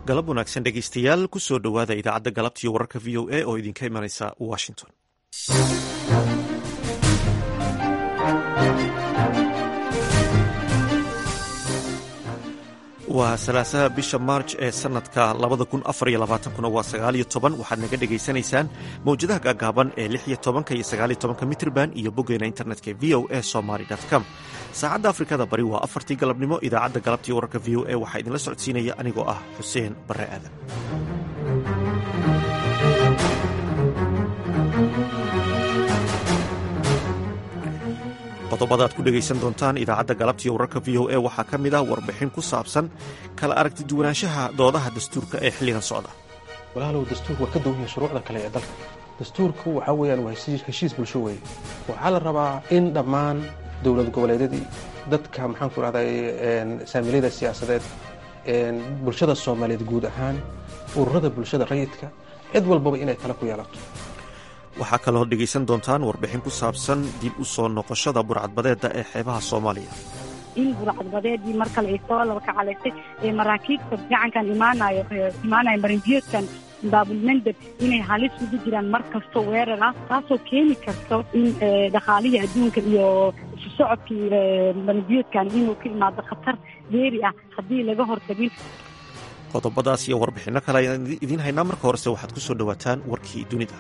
galab wanaagsan dhegaystayaal kusoo dhowaada idaacadda galabtiiyo wararka v o a oo idinka imanaysa washington. waa salaasaha bisha maarj ee sanadka 2024 waa 19 waxaad naga dhegaysanaysaan mawjadaha gaagaaban ee 16 iyo 19 mitrban iyo boggeena internetka v o a somaly.com. saacadda afrikada bari waa 4tii galabnimo. idaacadda galabtii wararka v o a waxaa idinla socodsiinaya anigoo ah xuseen bare aadan. qodobada aad ku dhegaysan doontaan idaacadda galabtiiyo wararka v o a waxaa ka mid ah warbixin ku saabsan kala aragti duwanaanshaha doodaha dastuurka ee xilligan socda. walaalow dastuurku waa ka duwan yahay shuruucda kale ee dalka. dastuurku waxaa weeyaan waa heshiis bulsho weeye. waxaa la rabaa in dhammaan dowlad goboleedyadii dadka maxaan ku rahday saamiliyada siyaasadeed, bulshada soomaaliyeed guud ahaan, ururada bulshada rayidka, cid walbaba inay tala ku yeelato. waxaa kaloo dhegaysan doontaan warbixin ku saabsan dib u soo noqoshada burcadbadeedda ee xeebaha soomaaliya. in burcadbadeedii mar kale ay soo laba kacalaysay ee maraakiibta gacankan imaanaya marinbiyoodkan baabulmandeb inay halis ugu jiraan mar kasto weerar ah, taasoo keeni karto in dhaqaalihii adduunka iyo isu socodkii marinbiyoodkan inuu ka imaado khatar geeri ah haddii laga hortagin. qodobadaas iyo warbixinno kale ayaan idiin haynaa. marka horese waxaad ku soo dhowaataan warkii dunida.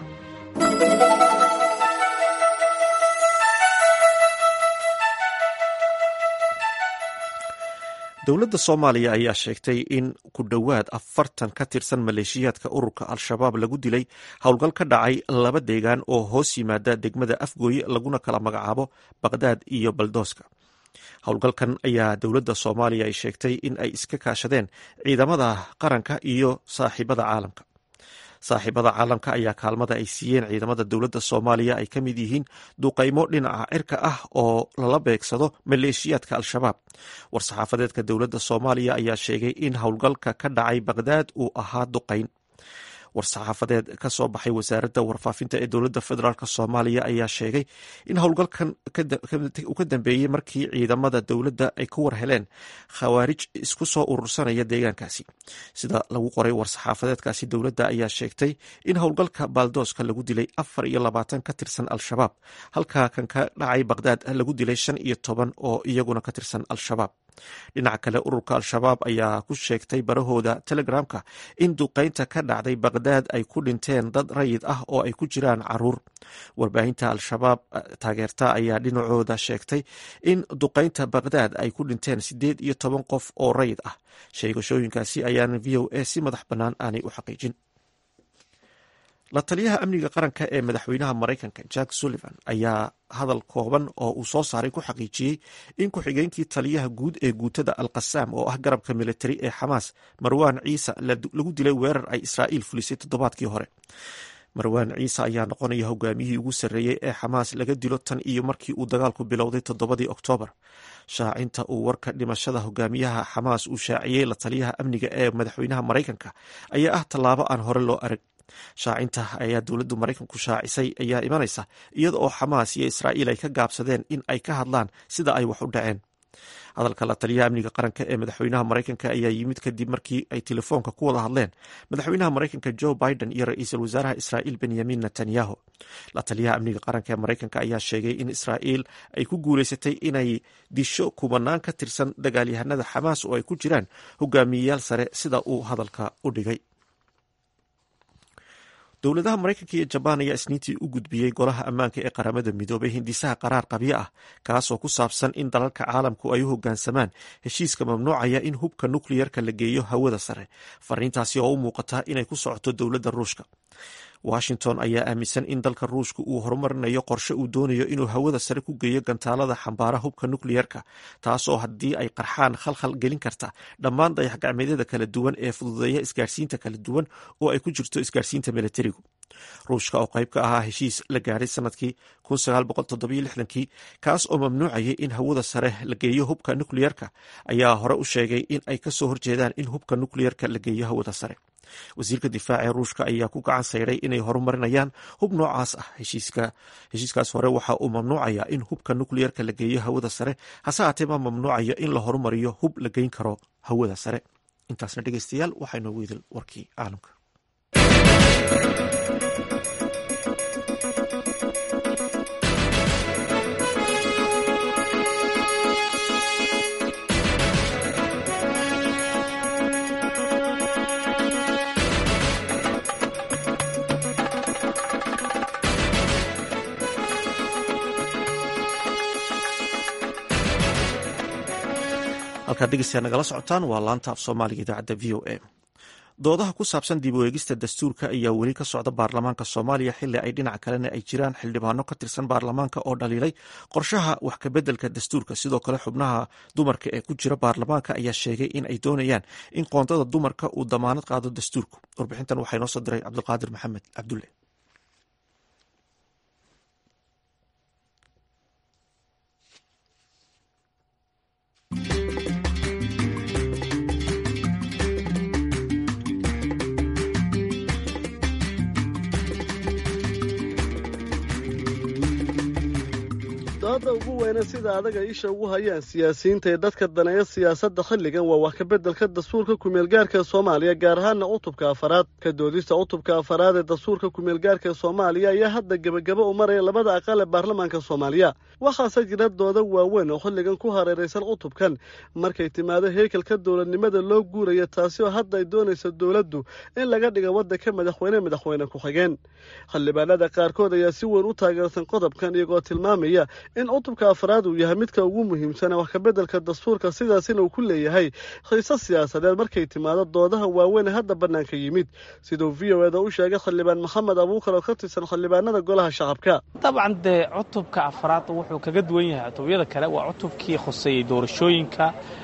dowladda soomaaliya ayaa sheegtay in ku dhowaad 40 ka tirsan maleeshiyaadka ururka al-shabaab lagu dilay howlgal ka dhacay 2 deegaan oo hoos yimaada degmada afgooye laguna kala magacaabo baqdaad iyo baldooska. howlgalkan ayaa dowladda soomaaliya ay sheegtay in ay iska kaashadeen ciidamada qaranka iyo saaxiibada caalamka. saaxiibada caalamka ayaa kaalmada ay siiyeen ciidamada dowladda soomaaliya ay ka mid yihiin duqaymo dhinaca cirka ah oo lala beegsado maleeshiyaadka al-shabaab. war-saxaafadeedka dowladda soomaaliya ayaa sheegay in howlgalka ka dhacay baqdaad uu ahaa duqayn. war-saxaafadeed ka soo baxay wasaaradda warfaafinta ee dowladda federaalk soomaaliya ayaa sheegay in howlgalkan uu ka dambeeyey markii ciidamada dowladda ay ku war heleen khawaarij isku soo urursanaya deegaankaasi. sida lagu qoray war-saxaafadeedkaasi, dowladda ayaa sheegtay in howlgalka baaldooska lagu dilay 24 ka tirsan al-shabaab, halka kan ka dhacay baqdaad lagu dilay 15 oo iyaguna ka tirsan al-shabaab. dhinaca kale, ururka al-shabaab ayaa ku sheegtay barahooda telegramka in duqaynta ka dhacday baqdaad ay ku dhinteen dad rayid ah oo ay ku jiraan caruur. warbaahinta al-shabaab taageerta ayaa dhinacooda sheegtay in duqaynta baqdaad ay ku dhinteen 18 qof oo rayid ah. sheegashooyinkaasi ayaana v o a si madax bannaan aanay u xaqiijin. la taliyaha amniga qaranka ee madaxweynaha maraykanka jack sullivan ayaa hadal kooban oo uu soo saaray ku xaqiijiyey in ku-xigeenkii taliyaha guud ee guutada al-qasaam oo ah garabka militari ee xamaas marwaan ciise lagu dilay weerar ay israa'iil fulisay toddobaadkii hore. marwaan ciise ayaa noqonaya hogaamiyihii ugu sarreeyey ee xamaas laga dilo tan iyo markii uu dagaalku bilowday 7 oktoobar. shaacinta uu warka dhimashada hogaamiyaha xamaas uu shaaciyey la taliyaha amniga ee madaxweynaha maraykanka ayaa ah tallaabo aan hore loo arag. shaacinta ayaa dowladdu maraykanku shaacisay ayaa imanaysa iyada oo xamaas iyo israa'iil ay ka gaabsadeen in ay ka hadlaan sida ay wax u dhaceen. hadalka la taliyaha amniga qaranka ee madaxweynaha maraykanka ayaa yimid kadib markii ay telefoonka ku wada hadleen madaxweynaha maraykanka joe biden iyo ra-iisul wasaaraha israa'iil benyamin netanyahu. la taliyaha amniga qaranka ee maraykanka ayaa sheegay in israa'iil ay ku guulaysatay inay disho kumanaan ka tirsan dagaalyahanada xamaas oo ay ku jiraan hogaamiyeyaal sare sida uu hadalka u dhigay. dowladaha maraykanka iyo jabaan ayaa isniintii u gudbiyey golaha ammaanka ee qaramada midoobay hindisaha qaraar qabyo ah, kaasoo ku saabsan in dalalka caalamku ay u hoggaansamaan heshiiska mamnuucaya in hubka nukliyarka la geeyo hawada sare. fariintaasi oo u muuqata inay ku socoto dowladda ruushka. washington ayaa aaminsan in dalka ruushka uu horumarinayo qorshe uu doonayo inuu hawada sare ku geeyo gantaalada xambaara hubka nukliyarka, taasoo haddii ay qarxaan khalkhal gelin karta dhammaan dayax-gacmeedyada kala duwan ee fududeeya isgaarsiinta kala duwan oo ay ku jirto isgaarsiinta militarigu. ruushka oo qayb ka ahaa heshiis la gaadhay sanadkii 1967 kaas oo mamnuucayay in hawada sare la geeyo hubka nukliyarka, ayaa hore u sheegay in ay kasoo horjeedaan in hubka nukliyarka la geeyo hawada sare. wasiirka difaaca ee ruushka ayaa ku gacan sayray inay horumarinayaan hub noocaas ah. heshiiskaas hore waxa uu mamnuucaya in hubka nukliyarka la geeyo hawada sare, hase haatee ma mamnuucayo in la horumariyo hub la geyn karo hawada sare. intaasna dhegeystayaal waxaa inoogu idil warkii caalamka. halkaad dhegeystayaa nagala socotaan waa laanta af soomaaliga idaacadda v o a. doodaha ku saabsan dib u eegista dastuurka ayaa weli ka socda baarlamaanka soomaaliya xili ay dhinac kalena ay jiraan xildhibaano ka tirsan baarlamaanka oo dhaliilay qorshaha wax kabeddelka dastuurka. sidoo kale xubnaha dumarka ee ku jira baarlamaanka ayaa sheegay in ay doonayaan in qoondada dumarka uu damaanad qaado dastuurku. warbixintan waxaa inoo soo diray cabdiqaadir maxamed cabdulle. dooda ugu weyne sida adaga isha ugu hayaan siyaasiyiinta ee dadka daneeya siyaasadda xilligan waa wax kabeddelka dastuurka kumeelgaarka Soomaaliya gaar ahaan cutubka afaraad. ka doodista cutubka afaraad ee dastuurka kumeelgaarka Soomaaliya ayaa hadda gabagaba u maraya labada aqal ee baarlamaanka Soomaaliya. waxaase jira dooda waaweyn oo xilligan ku hareeraysan cutubkan markay timaado heekalka dowladnimada loo guurayo, taasi oo hadda ay doonayso dowladdu in laga dhigo waddanka madaxweyne ku-xigeen. xildhibaanada qaarkood ayaa si weyn u taageersan qodobkan iyagoo tilmaamaya in cutubka afraad uu yahay midka ugu muhiimsan wax kabeddelka dastuurka, sidaasina uu ku leeyahay xiisad siyaasadeed markay timaado doodaha waaweyn hadda bannaanka yimid, siduu VOA-da u sheegay xildhibaan maxamed abuukar oo ka tirsan xildhibaanada golaha shacabka. dabcan dee cutubka afraad wuxuu kaga duwan yahay cutubyada kale. waa cutubkii khuseeyey doorashooyinka,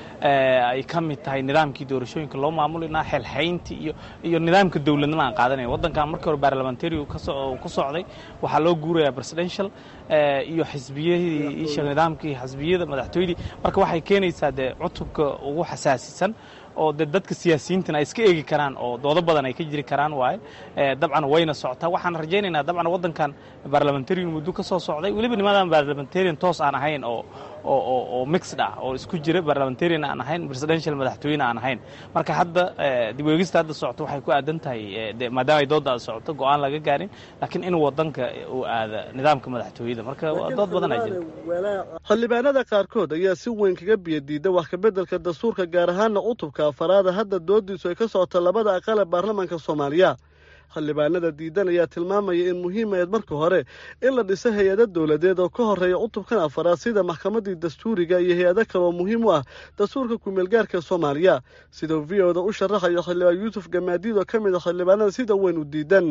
ay ka mid tahay nidaamkii doorashooyinka loo maamulinaa, xelxayntii iyo nidaamka dowladnimo aan qaadanaya. waddankan markii hore baarlamentary ku socday waxaa loo guurayaa presidential iyo xisbiyadii nidaamkii xisbiyada madaxtooyadii. marka waxay keenaysaa dee cutubka ugu xasaasisan oo dadka siyaasiyiintana ay iska eegi karaan oo doodo badan ay ka jiri karaan waaye. dabcan wayna socotaa. waxaan rajaynaynaa dabcan waddankan baarlamentarian muddo ka soo socday, weliba nimadan baarlamentarian toos aan ahayn oo mixed ah oo isku jira, baarlamentarian aan ahayn, presidential madaxtooyena aan ahayn. marka hadda dib u eegista hadda socoto waxay ku aadan tahay maadaama ay doodda socoto go'aan laga gaarin, laakiin in waddanka uu aada nidaamka madaxtooyada. marka dood badan ay jirta. xildhibaanada qaarkood ayaa si weyn kaga biyadiida wax kabeddelka dastuurka gaar ahaana cutubka afaraad hadda doodiisu ay ka socota labada aqal ee baarlamaanka Soomaaliya. xildhibaanada diidan ayaa tilmaamaya in muhiimayd marka hore in la dhiso hay-ado dowladeed oo ka horeeya cutubkan afaraad sida maxkamadii dastuuriga iyo hay-ado kale oo muhiim u ah dastuurka kumeelgaarka Soomaaliya, siduu VOA-da u sharaxayo xildhibaan Yuusuf Gamaadiid oo ka mid ah xildhibaanada sida weyn u diidan.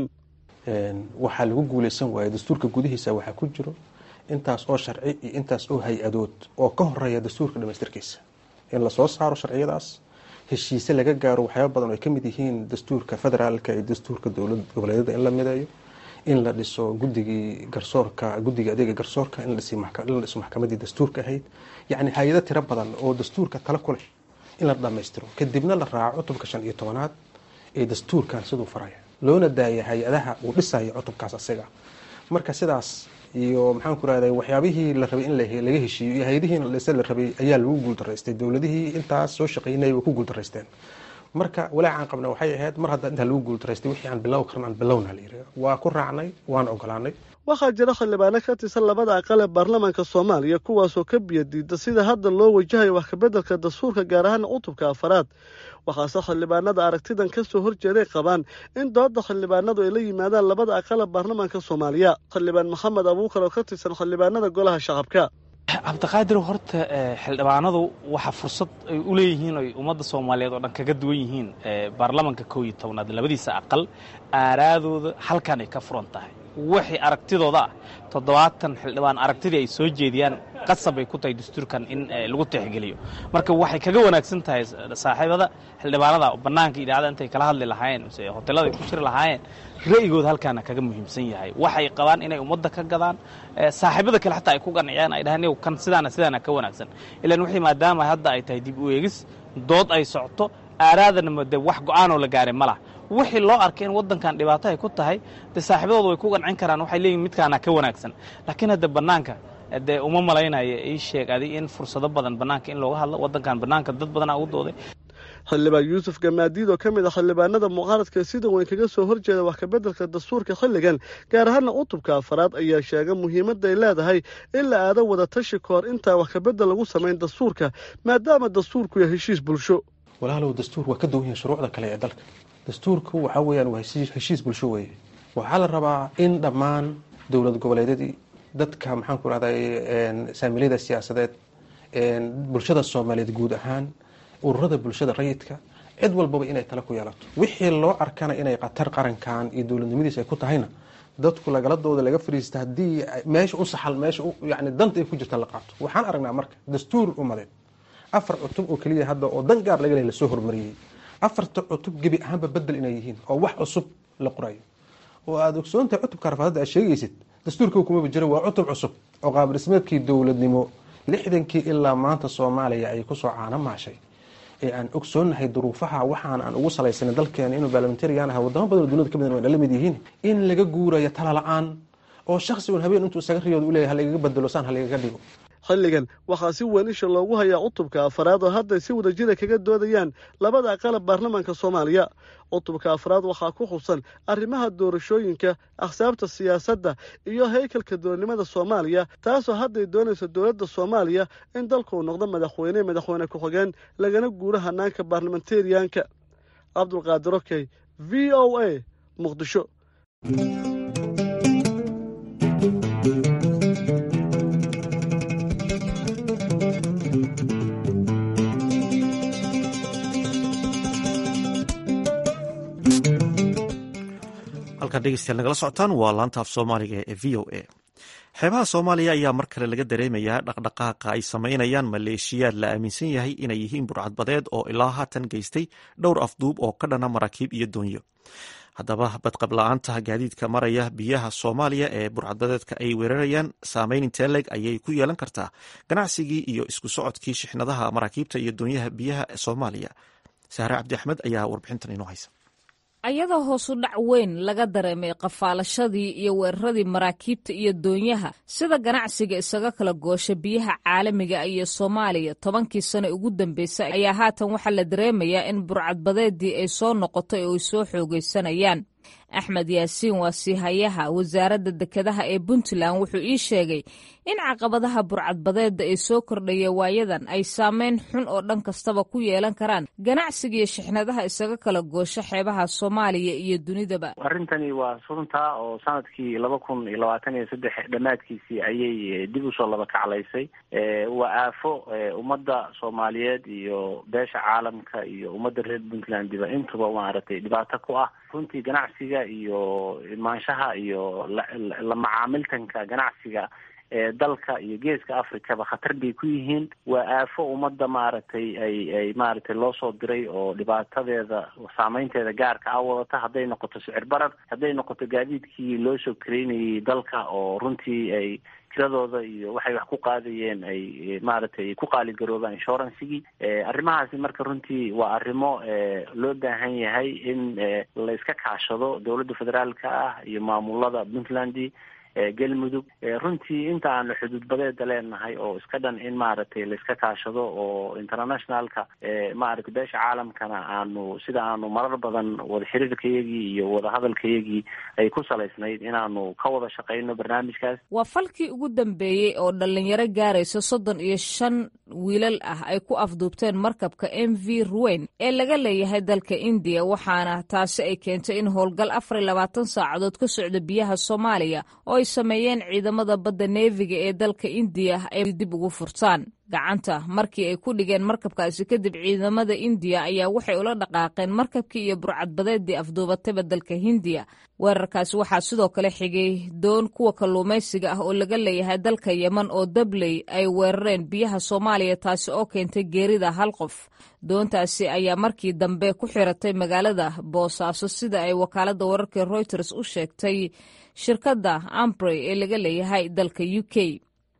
waxaa lagu guulaysan waayay dastuurka gudihiisa waxaa ku jiro intaas oo sharci iyo intaas oo hay-adood oo ka horeeya dastuurka dhamaystirkiisa in la soo saaro sharciyadaas, heshiise laga gaaro waxyaaba badan oo ay ka mid yihiin dastuurka federaalka iyo dastuurka dowlad goboleedyada in la mideeyo, in la dhiso guddiga adeega garsoorka, in la dhiso maxkamadii dastuurka ahayd, yacni hay-ado tiro badan oo dastuurka tala ku leh in la dhammaystiro, kadibna la raaco cutubka 15 ee dastuurkan siduu faraya, loona daaya hay-adaha uu dhisaya cutubkaas asaga. marka sidaas iyo maxaan ku raahday waxyaabihii la rabay in laga heshiiyo iyo hay'adihii la rabay ayaa lagu guuldareystay. dowladihii intaas soo shaqeynayay way ku guuldareysteen. marka walaacan qabna waxay ahayd mar hadda inta lagu guuldareystay wixii aan bilow karin aan bilowna la yiraahdo waa ku raacnay, waan ogolaanay. waxaa jira xildhibaano ka tirsan labada aqal ee baarlamaanka Soomaaliya kuwaasoo ka biyadiida sida hadda loo wajahayo wax kabeddelka dastuurka gaar ahaan cutubka afaraad. waxaase xildhibaanada aragtidan ka soo horjeeday qabaan in dooda xildhibaanadu ay la yimaadaan labada aqal ee baarlamaanka Soomaaliya. xildhibaan maxamed abuukar oo ka tirsan xildhibaanada golaha shacabka. cabdiqaadir, horta xildhibaanadu waxa fursad ay u leeyihiin oo ummadda Soomaaliyeed oo dhan kaga duwan yihiin baarlamaanka 11aad labadiisa aqal aaraadooda halkan ay ka furan tahay. wixii aragtidooda 70 xildhibaan aragtidii ay soo jeediyaan qasab ay ku tahay dastuurkan in lagu tixgeliyo. marka waxay kaga wanaagsan tahay saaxiibada xildhibaanada banaanka idaacada intay kala hadli lahaayeen hoteelada ku jiri lahaayeen, ra'yigooda halkaana kaga muhiimsan yahay. waxay qabaan inay ummadda ka gadaan, saaxiibada kale xataa ay ku qanciyaan, ay dhahaan kan sidaana ka wanaagsan. ilaan wixii maadaama hadda ay tahay dib u eegis dood ay socoto, aaraadana wax go'aanoo la gaaray ma laha. wixii loo arkay in waddankan dhibaato ay ku tahay dee saaxiibadooda way ku qancin karaan, waxay leeyihin midkaana ka wanaagsan. laakiin hadda bannaanka dee uma malaynayo ii sheeg adi in fursado badan bannaanka in looga hadlo. waddankan bannaanka dad badanaa ugu dooday. xildhibaan yuusuf gamaadiid oo ka mid ah xildhibaanada mucaaradka sida weyn kaga soo horjeeda wax kabeddelka dastuurka xilligan gaar ahaana cutubka afaraad ayaa sheegay muhiimadda ay leedahay in la aado wada tashi ka hor intaa wax kabedel lagu samayn dastuurka maadaama dastuurku yahay heshiis bulsho. walaalow dastuur waa ka duwan yahay shuruucda kale ee dalka. dastuurku waxa weeyaan waa heshiis bulsho weeye. waxaa la rabaa in dhammaan dowlad goboleedyadii dadka maxaan ku rahday saamiliyada siyaasadeed bulshada Soomaaliyeed guud ahaan ururada bulshada rayidka cid walbaba inay tala ku yeelato wixii loo arkana inay qatar qarankan iyo dowladnimadiisa ay ku tahayna dadku lagaladooda laga fariista hadii meesha u saxal meesha yani danta ay ku jirta la qaato. waxaan aragnaa marka dastuur umadeed 4 cutub oo kaliya hadda oo dan gaar laga leeyahay soo hormariyay 4 cutub gabi ahaanba bedel inay yihiin oo wax cusub la qorayo oo aad ogsoontahay cutubka rafaadada aad sheegaysid dastuurka kuma jiro waa cutub cusub oo qaab dhismeedkii dowladnimo 60kii ilaa maanta Soomaaliya ay ku soo caana maashay ee aan ogsoonahay duruufaha waxaan aan ugu salaysanay dalkeena inuu parliamentarian ah wadamo badan oo dawladda ka mid ah la mid yihiin in laga guurayo tala la'aan oo shakhsi uu habeen intuu isaga riyoodo u leeyahay laga bedelo san halaga dhigo. xilligan waxaa si weyn isha loogu hayaa cutubka afaraad oo hadda si wada jira kaga doodayaan labada aqal baarlamaanka Soomaaliya. cutubka afaraad waxaa ku xusan arrimaha doorashooyinka, axsaabta siyaasadda iyo haykalka dowladnimada Soomaaliya, taasoo hadda ay doonayso dowladda Soomaaliya in dalku noqdo madaxweyne ku-xigeen lagana guuro hanaanka baarlamentarianka. Cabdulqaadir Okey, VOA, Muqdisho. dhegeystayaal nagala socotaan waa laanta af Soomaaliga ee VOA. xeebaha Soomaaliya ayaa mar kale laga dareemayaa dhaqdhaqaaqa ay sameynayaan maleeshiyaad la aaminsan yahay inay yihiin burcadbadeed oo ilaa haatan geystay dhowr afduub oo ka dhana maraakiib iyo doonyo. haddaba badqab la-aanta gaadiidka maraya biyaha Soomaaliya ee burcadbadeedka ay weerarayaan saameyn intee leeg ayay ku yeelan kartaa ganacsigii iyo isku socodkii shixnadaha maraakiibta iyo doonyaha biyaha Soomaaliya. Sahre Cabdi Axmed ayaa warbixintan inoo haysa. ayadoo hoosu dhac weyn laga dareemay qafaalashadii iyo weeraradii maraakiibta iyo doonyaha sida ganacsiga isaga kala goosha biyaha caalamiga iyo Soomaaliya 10kii sano ugu dambeysay ayaa haatan waxaa la dareemayaa in burcadbadeedii ay soo noqotay oo ay soo xoogaysanayaan. Axmed Yaasiin waa siihayaha wasaaradda dekedaha ee Puntland wuxuu ii sheegay in caqabadaha burcadbadeedda ay soo kordhaya waayadan ay saameyn xun oo dhan kastaba ku yeelan karaan ganacsiga iyo shixnadaha isaga kala goosha xeebaha Soomaaliya iyo dunidaba. arrintani waa sunta oo sanadkii 2023 dhamaadkiisii ayay dib u soo laba kaclaysay. waa aafo ummadda Soomaaliyeed iyo beesha caalamka iyo ummadda reer Puntland diba intuba maaragtay dhibaato ku ah. runtii ganacsiga iyo imaanshaha iyo la macaamiltanka ganacsiga ee dalka iyo geeska Afrikaba khatar bay ku yihiin. waa aafo ummadda maaragtay ay maaragtay loo soo diray oo dhibaatadeeda saameynteeda gaarka ah wadata, hadday noqoto sicir barar, hadday noqoto gaadiidkii loo soo kareynayay dalka oo runtii ay tiradooda iyo waxay wax ku qaadayeen ay maaragtay ku qaaligaroobaan insuransigii. arrimahaasi marka runtii waa arrimo loo baahan yahay in la iska kaashado dowladda federaalka ah iyo maamulada Puntland galmudug. runtii inta aan xuduud badeeda leenahay oo iska dhan in maaragtay la iska kaashado oo internationalka maaragtay beesha caalamkana aanu sida aanu marar badan wada xiriirkayagii iyo wada hadalkayagii ay ku salaysnayd inaanu ka wada shaqeyno barnaamijkaas. waa falkii ugu dambeeyey oo dhalinyaro gaaraysa 35 wiilal ah ay ku afduubteen markabka MV Ruwen ee laga leeyahay dalka India, waxaana taasi ay keentay in howlgal 24 saacadood ka socda biyaha Soomaaliya oo ay sameeyeen ciidamada badda neefiga ee dalka India ay dib ugu furtaan gacanta. markii ay ku dhigeen markabkaasi kadib ciidamada India ayaa waxay ula dhaqaaqeen markabkii iyo burcadbadeedii afduubatayba dalka Hindiya. weerarkaasi waxaa sidoo kale xigay doon kuwa kalluumaysiga ah oo laga leeyahay dalka Yemen oo dabley ay weerareen biyaha Soomaaliya, taasi oo keentay geerida 1 qof. doontaasi ayaa markii dambe ku xiratay magaalada Boosaaso sida ay wakaaladda wararka Reuters u sheegtay shirkadda Ambrey ee laga leeyahay dalka UK.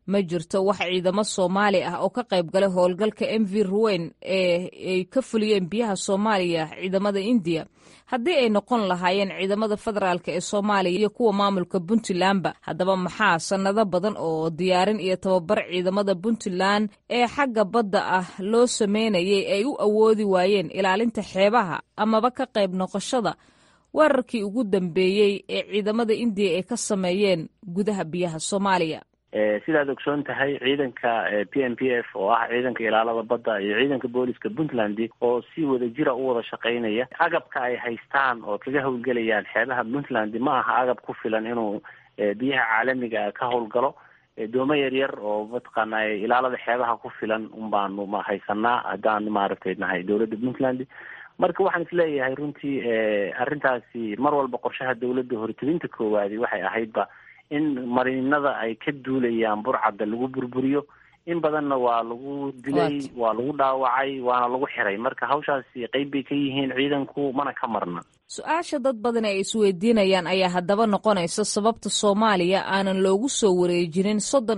ma jirto wax ciidamo Soomaali ah oo ka qayb galay howlgalka MV Ruwen ee ay ka fuliyeen biyaha Soomaaliya ciidamada India haddii ay noqon lahaayeen ciidamada federaalka ee Soomaaliya iyo kuwa maamulka Puntlandba. Haddaba maxaa sanado badan oo diyaarin iyo tababar ciidamada Puntland ee xagga badda ah loo sameynayay ay u awoodi waayeen ilaalinta xeebaha amaba ka qayb noqoshada weerarkii ugu dambeeyey ee ciidamada India ay ka sameeyeen gudaha biyaha Soomaaliya? sidaad ogsoon tahay ciidanka PNPF oo ah ciidanka ilaalada badda iyo ciidanka booliska Puntland oo si wada jira u wada shaqeynaya, agabka ay haystaan oo kaga howlgelayaan xeebaha Puntland ma aha agab ku filan inuu biyaha caalamiga ka howlgalo. doomo yaryar oo mataqaanaa ilaalada xeebaha ku filan unbaanu ma haysanaa haddaan maaragtay nahay dowladda Puntland. marka waxaan isleeyahay runtii arrintaasi mar walba qorshaha dowladda hortebinta koowaadi waxay ahaydba in marinada ay ka duulayaan burcadda lagu burburiyo. in badanna waa lagu dilay, waa lagu dhaawacay, waana lagu xiray. marka hawshaasi qayb bay ka yihiin ciidanku, mana ka marna. su-aasha dad badan ay isweydiinayaan ayaa haddaba noqonaysa sababta Soomaaliya aanan loogu soo wareejinin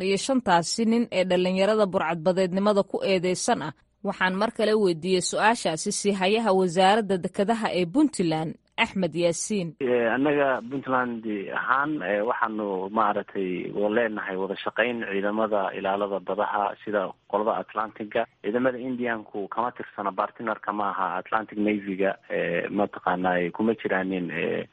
35 nin ee dhalinyarada burcadbadeednimada ku eedeysan ah. waxaan mar kale weydiiyey su-aashaasi siihayaha wasaaradda dekedaha ee Puntland Axmed Yaasiin. annaga Puntland ahaan waxaanu maaragtay leenahay wada shaqayn ciidamada ilaalada badaha sida qolada Atlantic-ga. ciidamada Indianku kama tirsana partnerka ma aha Atlantic Navy-ga, mataqaanaa kuma jiraanin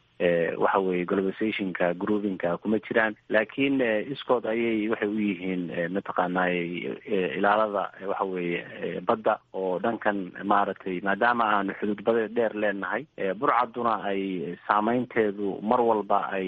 waxa weeye globalizationka groupinka kuma jiraan, laakiin iskood ayay waxay u yihiin mataqaanaa ilaalada waxa weeye badda oo dhankan maaragtay maadaama aanu xuduud bada dheer leenahay, burcaduna ay saameynteedu mar walba ay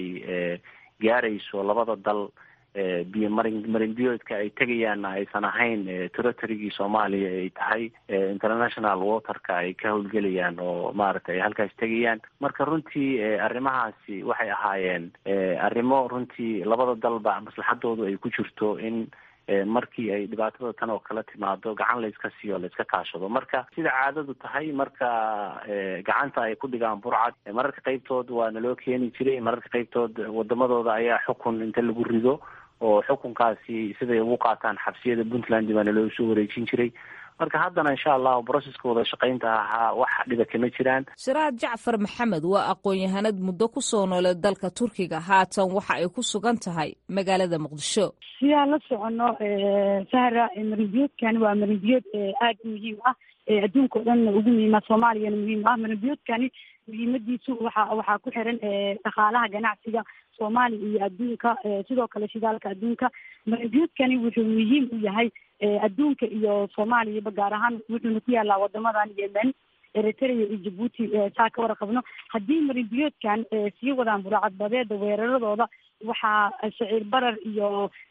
gaarayso labada dal. biyo marinbiyoodka ay tegayaanna aysan ahayn territorygii Soomaaliya ay tahay international waterka ay ka howlgelayaan oo maaragtay ay halkaas tegayaan. marka runtii arrimahaasi waxay ahaayeen arrimo runtii labada dalba maslaxadoodu ay ku jirto in markii ay dhibaatada tan oo kala timaado gacan layska siiyo layska kaashado. marka sida caadadu tahay, marka gacanta ay ku dhigaan burcad, mararka qaybtood waa naloo keeni jiray, mararka qaybtood wadamadooda ayaa xukun inta lagu rido oo xukunkaasi siday ugu qaataan xabsiyada Puntland baa naloo soo wareejin jiray. marka haddana insha Allah processka wada shaqaynta ahaa wax dhiba kama jiraan. Siraad Jacfar Maxamed waa aqoon-yahanad muddo ku soo noolay dalka Turkiga, haatan waxa ay ku sugan tahay magaalada Muqdisho. sidaa la socono Sahra, marinbiyoodkani waa marinbiyood aad muhiim ah, adduunka oo dhan ugu muhiima, Soomaaliyana muhiim ah. marinbiyoodkani muhiimadiisu waxaa ku xiran dhaqaalaha ganacsiga Soomaaliya iyo adduunka, sidoo kale shidaalka adduunka. marinbiyoodkani wuxuu muhiim u yahay adduunka iyo Soomaaliyaba, gaar ahaan wuxuuna ku yaalaa wadamadan Yemen, Eritrea iyo Djibouti. saa ka warqabno haddii marinbiyoodkan sii wadaan burcadbadeeda weeraradooda, waxaa sicir barar iyo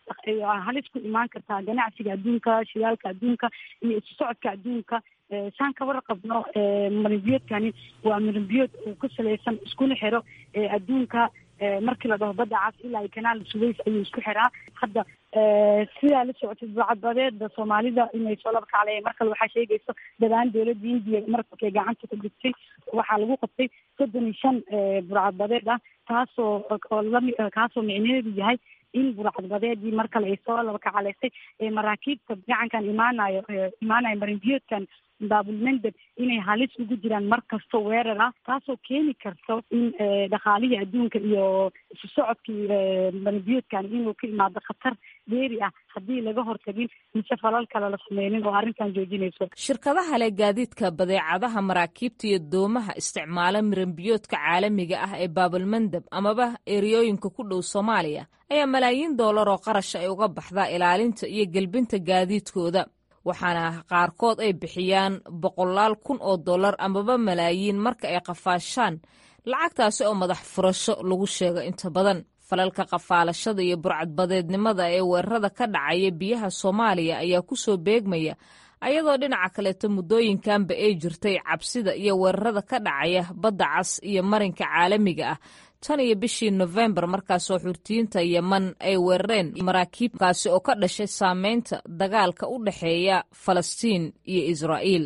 halis ku imaan kartaa ganacsiga adduunka, shidaalka adduunka iyo isu socodka adduunka. saan ka warqabno marinbiyoodkani waa marinbiyood uu ku salaysan iskuna xiro adduunka. markii la dhaho badda cas ilaa kanaal Suways ayuu isku xiraa. hadda sidaa la socotay burcadbadeeda Soomaalida inay soo laba kacleen. markale waxaa sheegayso dadaan dowladda India markay gacanta ku dhigtay waxaa lagu qabtay 35 burcadbadeed ah, kaasoo micnaheedu yahay in burcadbadeedii mar kale ay soo laba kacaleysay maraakiibta gacankan imaanayo marinbiyoodkan baabulmandeb inay halis ugu jiraan mar kasto weerar ah, taasoo keeni karto in dhaqaalihii adduunka iyo isu socodkii marinbiyoodkan inuu ka imaado khatar dheeri ah haddii laga hortagin mise falal kale la sameynin oo arrintan joojinayso. shirkadaha leh gaadiidka badeecadaha maraakiibta iyo doomaha isticmaala marinbiyoodka caalamiga ah ee baabulmandeb amaba eriyooyinka ku dhow Soomaaliya ayaa malaayiin doolar oo qarash ay uga baxdaa ilaalinta iyo gelbinta gaadiidkooda, waxaana qaarkood ay bixiyaan $100,000 oo dollar amaba malaayiin marka ay qafaashaan. lacagtaasi oo madax furasho lagu sheego inta badan. falalka qafaalashada iyo burcadbadeednimada ee weerarada ka dhacaya biyaha Soomaaliya ayaa ku soo beegmaya ayadoo dhinaca kaleeto muddooyinkanba ay jirtay cabsida iyo weerarada ka dhacaya badda cas iyo marinka caalamiga ah tan iyo bishii November, markaasoo xurtiyiinta Yemen ay weerareen maraakiibkaasi oo ka dhashay saameynta dagaalka u dhexeeya Falastiin iyo Israa'iil.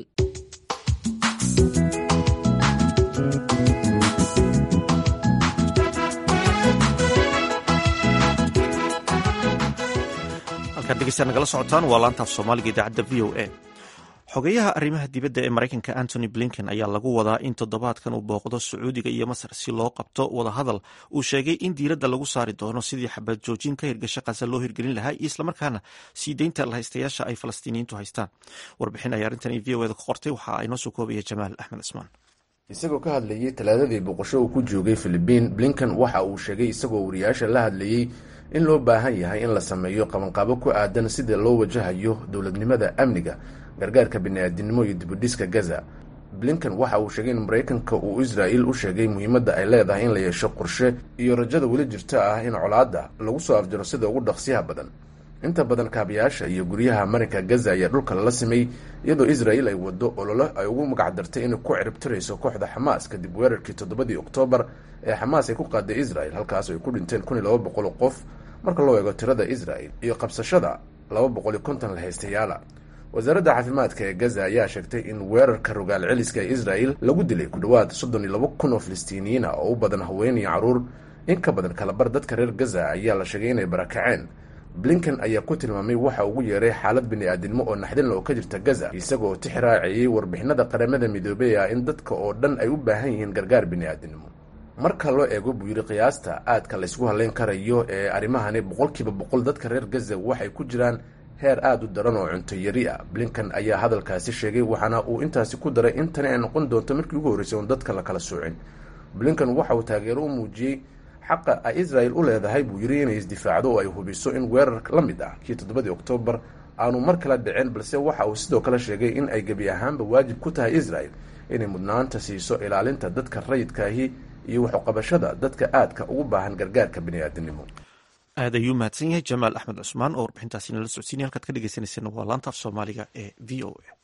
halkaad dhegeystaad nagala socotaan waa laantaaf soomaaliga idaacadda v o a xogeyaha arrimaha dibadda ee maraykanka antony blinken ayaa lagu wadaa in toddobaadkan uu booqdo sacuudiga iyo masar si loo qabto wadahadal uu sheegay in diiradda lagu saari doono sidii xabad joojin ka hirgasha qasa loo hirgelin lahaa iyo islamarkaana sii deynta lahaystayaasha ay falastiiniyiintu haystaan. warbixin ay arrintan v o eda ka qortay waxa ay noo soo koobaya jamaal axmed cismaan. isagoo ka hadlayay talaadadii boqosho uu ku joogay filibiin, blinken waxa uu sheegay isagoo wariyaasha la hadlayey in loo baahan yahay in la sameeyo qabanqaabo ku aadan sida loo wajahayo dowladnimada, amniga, gargaarka bini'aadinimo iyo dibudhiska gaza. blinken waxa uu sheegay in maraykanka uu israa'il u sheegay muhiimadda ay leedahay in la yeesho qorshe iyo rajada weli jirta ah in colaadda lagu soo afjaro sida ugu dhaqsiyaha badan. inta badan kaabayaasha iyo guryaha marinka gaza ayaa dhulka lala simay, iyadoo israa'il ay waddo olole ay ugu magacdartay inay ku ciribtirayso kooxda xamaas kadib weerarkii 7 Oktoobar ee xamaas ay ku qaaday israa'il, halkaas ay ku dhinteen 1200 qof marka loo eego tirada israa'il iyo qabsashada 250 lahaystayaala. wasaaradda caafimaadka ee gaza ayaa sheegtay in weerarka rogaal celiska ee israa'il lagu dilay ku dhowaad 32,000 oo filistiiniyiin ah oo u badan haween iyo carruur. in ka badan kalabar dadka reer gaza ayaa la sheegay inay barakaceen. blinken ayaa ku tilmaamay waxa ugu yeeray xaalad bini'aadinimo oo naxdin oo ka jirta gaza, isagoo tixraaciyey warbixinada qaramada midoobay ah in dadka oo dhan ay u baahan yihiin gargaar bini'aadinimo. marka loo eego buu yidhi qiyaasta aadka laysku halayn karayo ee arrimahani 100% dadka reer gaza waxay ku jiraan heer aad u daran oo cunto yari ah. blinken ayaa hadalkaasi sheegay, waxaana uu intaasi ku daray in tani ay noqon doonto markii ugu horreysay oon dadka la kala soocin. blinken waxa uu taageero u muujiyey xaqa ay israa'il u leedahay buu yidhi inay isdifaacdo oo ay hubiso in weerar la mid ah kii 7 Oktoobar aanu mar kala dhicin, balse waxa uu sidoo kale sheegay in ay gebi ahaanba waajib ku tahay israa'il inay mudnaanta siiso ilaalinta dadka rayidkaahi iyo waxuqabashada dadka aadka ugu baahan gargaarka bini'aadinimo. aad ayuu mahadsan yahay jamaal axmed cusmaan oo warbixintaasi nala socodsiinaya. halkaad ka dhegeysaneyseen waa laanta af soomaaliga ee v o a.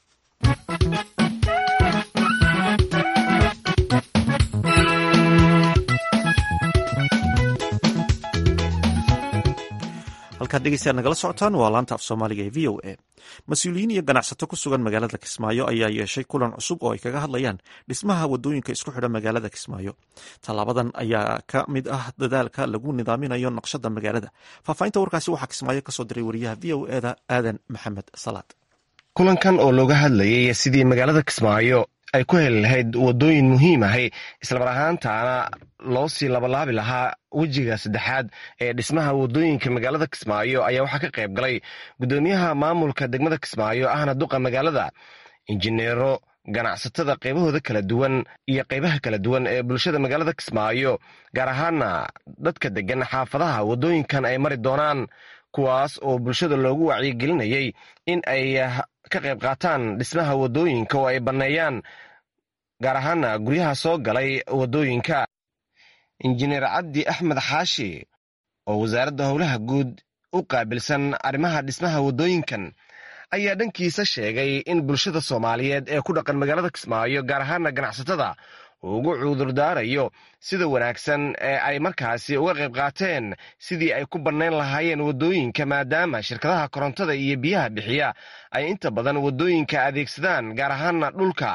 halkaad dhegeystayaad nagala socotaan waa laanta af soomaaliga ee v o a. mas-uuliyiin iyo ganacsato ku sugan magaalada Kismaayo ayaa yeeshay kulan cusub oo ay kaga hadlayaan dhismaha wadooyinka isku xidha magaalada Kismaayo. tallaabadan ayaa ka mid ah dadaalka lagu nidaaminayo naqshada magaalada. faahfaahinta warkaasi waxaa Kismaayo kasoo diray wariyaha v o eda aadan maxamed salaad. kulankan oo looga hadlayay sidii magaalada Kismaayo ay ku heli lahayd wadooyin muhiim ahay islamar ahaantaana loo sii labalaabi lahaa wejiga saddexaad ee dhismaha wadooyinka magaalada Kismaayo ayaa waxaa ka qayb galay gudoomiyaha maamulka degmada Kismaayo ahna duqa magaalada, injineero, ganacsatada qaybahooda kala duwan iyo qaybaha kala duwan ee bulshada magaalada Kismaayo, gaar ahaana dadka degan xaafadaha wadooyinkan ay mari doonaan, kuwaas oo bulshada loogu wacyigelinayay in ay ka qayb qaataan dhismaha wadooyinka oo ay banneeyaan gaar ahaana guryaha soo galay wadooyinka. injineer cabdi axmed xaashi oo wasaaradda howlaha guud u qaabilsan arrimaha dhismaha wadooyinkan ayaa dhankiisa sheegay in bulshada Soomaaliyeed ee ku dhaqan magaalada Kismaayo gaar ahaana ganacsatada uu ugu cudurdaarayo sida wanaagsan ee ay markaasi uga qayb qaateen sidii ay ku bannayn lahaayeen wadooyinka, maadaama shirkadaha korontada iyo biyaha bixiya ay inta badan wadooyinka adeegsadaan gaar ahaana dhulka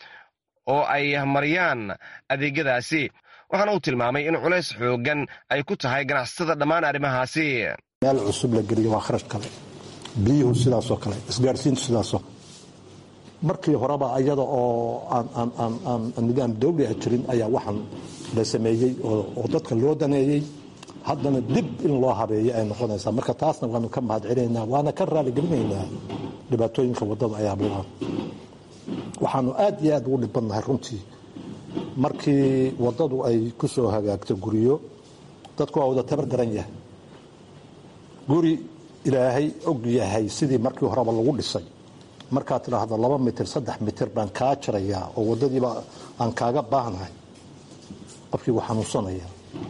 oo ay mariyaan adeegyadaasi. waxaana uu tilmaamay in culays xoogan ay ku tahay ganacsatada dhammaan arrimahaasi. meel cusub la geliyo waa kharash kale, biyuhu sidaasoo kale, isgaarsiintu sidaasoo. markii horeba ayada oo aan nidaam dawli ah jirin ayaa waxaan la sameeyey oo dadka loo daneeyey, haddana dib in loo habeeyo ay noqonaysaa. marka taasna waanu ka mahad celinaynaa, waana ka raaligelinaynaa dhibaatooyinka waddada ayaa bulaan. waxaanu aad iyo aad ugu dhibbannahay runtii markii waddadu ay ku soo hagaagto guryo, dadku waa wada tabar daran yahay. guri ilaahay og yahay sidii markii horeba lagu dhisay, markaad tidhaahdo 2 mitir 3 mitir baan kaa jarayaa oo waddadiiba aan kaaga baahnahay, qofkii wuu xanuunsanaya.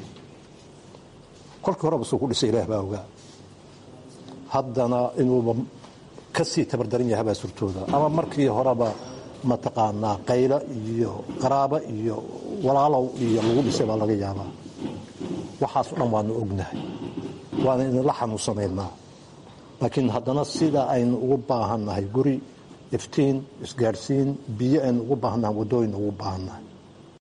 kolkii horeba suu ku dhisay ilaah baa ogaa, haddana inuuba ka sii tabar daran yahay baa surtooda. ama markii horeba mataqaanaa qaylo iyo qaraabo iyo walaalow iyo lagu dhisay baa laga yaabaa. waxaas o dhan waanu ognahay, waana idinla xanuunsanaynaa. laakiin haddana sida aynu ugu baahannahay guri, iftiin, isgaadhsiin, biyo aynu ugu baahannahay, waddooyin ugu baahannahay.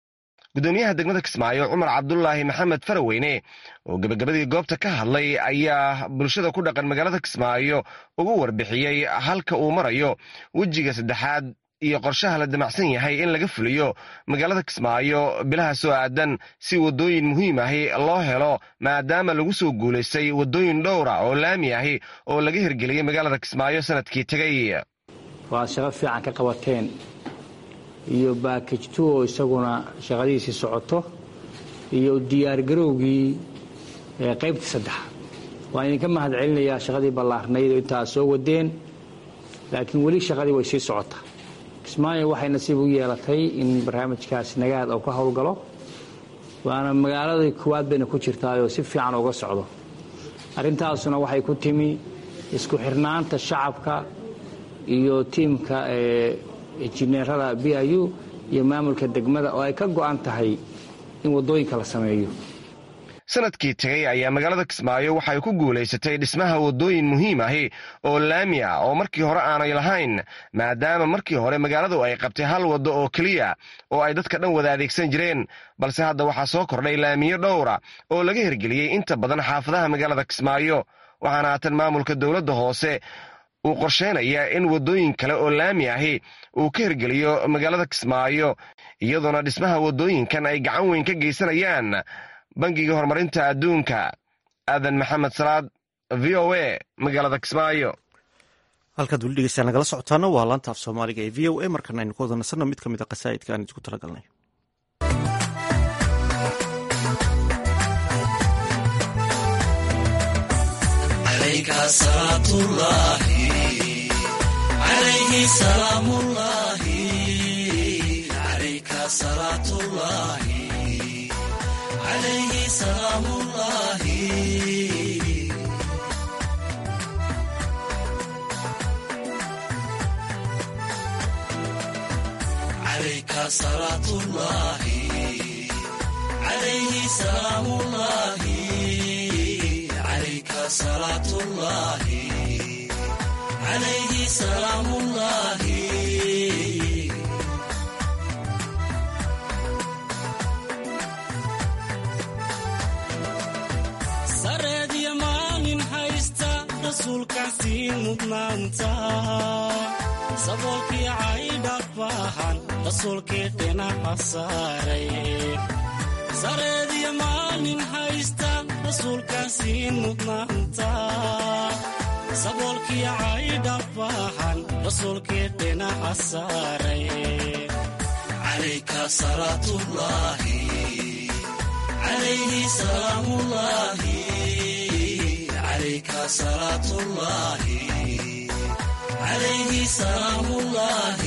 gudoomiyaha degmada Kismaayo Cumar Cabdullaahi Maxamed Faraweyne oo gabagabadii goobta ka hadlay ayaa bulshada ku dhaqan magaalada Kismaayo ugu warbixiyay halka uu marayo wejiga saddexaad iyo qorshaha la damacsan yahay in laga fuliyo magaalada Kismaayo bilaha soo aadan si wadooyin muhiim ah loo helo maadaama lagu soo guuleystay wadooyin dhowr ah oo laami ah oo laga hirgeliyay magaalada Kismaayo sanadkii tagay. waa shaqo fiican ka qabateen iyo package 2 oo isaguna shaqadiisii socoto iyo diyaar garowgii qaybta saddexaad. waan idinka mahad celinayaa shaqadii ballaarnayd oo intaa soo wadeen, laakiin weli shaqadii way sii socotaa. Kismaayo waxay nasiib u yeelatay in barnaamijkaas nagaad oo ka howlgalo, waana magaaladii koowaad bayna ku jirtaa oo si fiican uga socdo. arrintaasuna waxay ku timi isku xirnaanta shacabka iyo tiimka injineerada BIU iyo maamulka degmada oo ay ka go'an tahay in wadooyinka la sameeyo. sanadkii tagay ayaa magaalada Kismaayo waxay ku guuleysatay dhismaha wadooyin muhiim ah oo laami ah oo markii hore aanay lahayn, maadaama markii hore magaaladu ay qabtay hal wado oo kaliya oo ay dadka dhan wada adeegsan jireen, balse hadda waxaa soo kordhay laamiyo dhowra oo laga hirgeliyey inta badan xaafadaha magaalada Kismaayo. waxaana haatan maamulka dowladda hoose uu qorsheynaya in wadooyin kale oo laami ah uu ka hirgeliyo magaalada Kismaayo, iyadoona dhismaha wadooyinkan ay gacan weyn ka geysanayaan bangiga horumarinta adduunka. aadan maxamed salaad, VOA, magaalada Kismaayo. halkaad weli dhegeystayaal nagala socotaana waa laanta af soomaaliga ee VOA. markana aynu ku wada nasanno mid ka mid a qasaa'idka aan idinku talagalnay. عليك صلاة الله عليه سلام الله عليك صلاة الله عليه سلام الله عليك صلاة الله عليه سلام الله عليك صلاة الله عليه سلام الله سرد يمان هايستا رسولك سين مدنانتا saboolkii caydha baahan rasuulkii dhinaca saaray sareediya maalin haysta rasuulkaasiin mudnaanta saboolkii caydha baahan rasuulkii dhinaca saaray calayka salaatullaahi calayhi salaamullaahi calayka salaatullaahi عليه سلام الله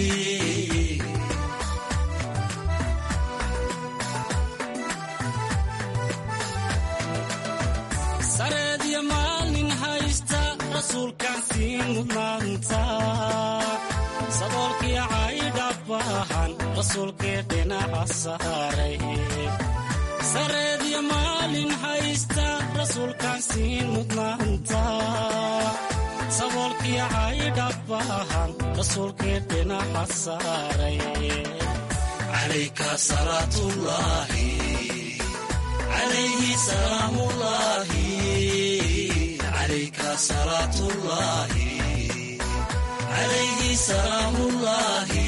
سرد يمان هايستا رسول كاسين مدنانتا صدولك عايد أباهان رسول كيدنا عصاري سرد يمان هايستا رسول كاسين مدنانتا saboolkii caydha baahan rasuulkii dhinaca saaray calayka salaatullaahi calayhi salaamullaahi calayka salaatullaahi calayhi salaamullaahi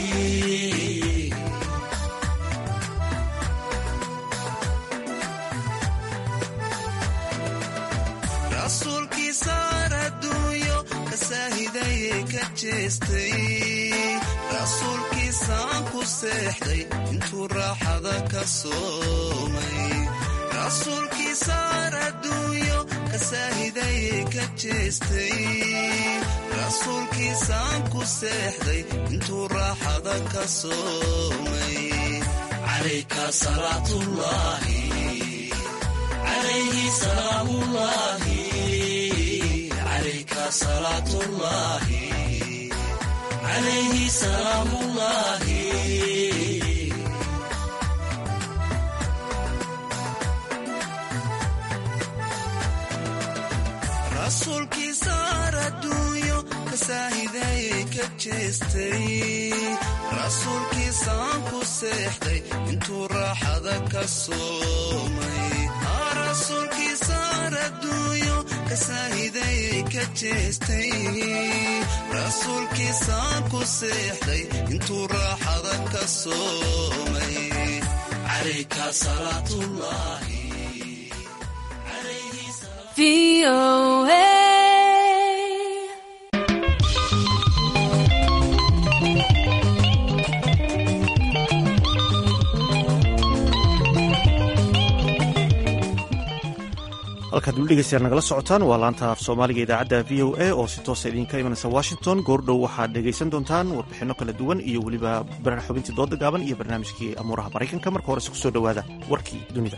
rasuulkii saaraduuyo kasaahidaye ka jeestay rasuulkiisaan ku seexday intuu raaxada ka soomay rasuulkii saaraduuyo kasaahidaye ka jeestay rasuulkiisaan ku seexday intuu raaxada ka soomay calayka salaatullaahi calayhi salaamullaahi عليك صلاة الله عليه سلام الله رسولك سار الدنيا kasaahiday ka jeestay rasuulkiisaan ku seexday intuu raaxada ka soomay rasuulkiisaan adduunyo kasaahiday ka jeestay rasuulkiisaan ku seexday intuu raaxada ka soomay calayka salaatullaahi halkaad weli dhegeystayaal nagala socotaan waa laanta af soomaaliga idaacadda v o a oo si toosa idinka imanaysa washington goordhow waxaad dhegaysan doontaan warbixinno kala duwan iyo weliba xubintii dooda gaaban iyo barnaamijkii amuuraha maraykanka marka horese ku soo dhowaada warkii dunida.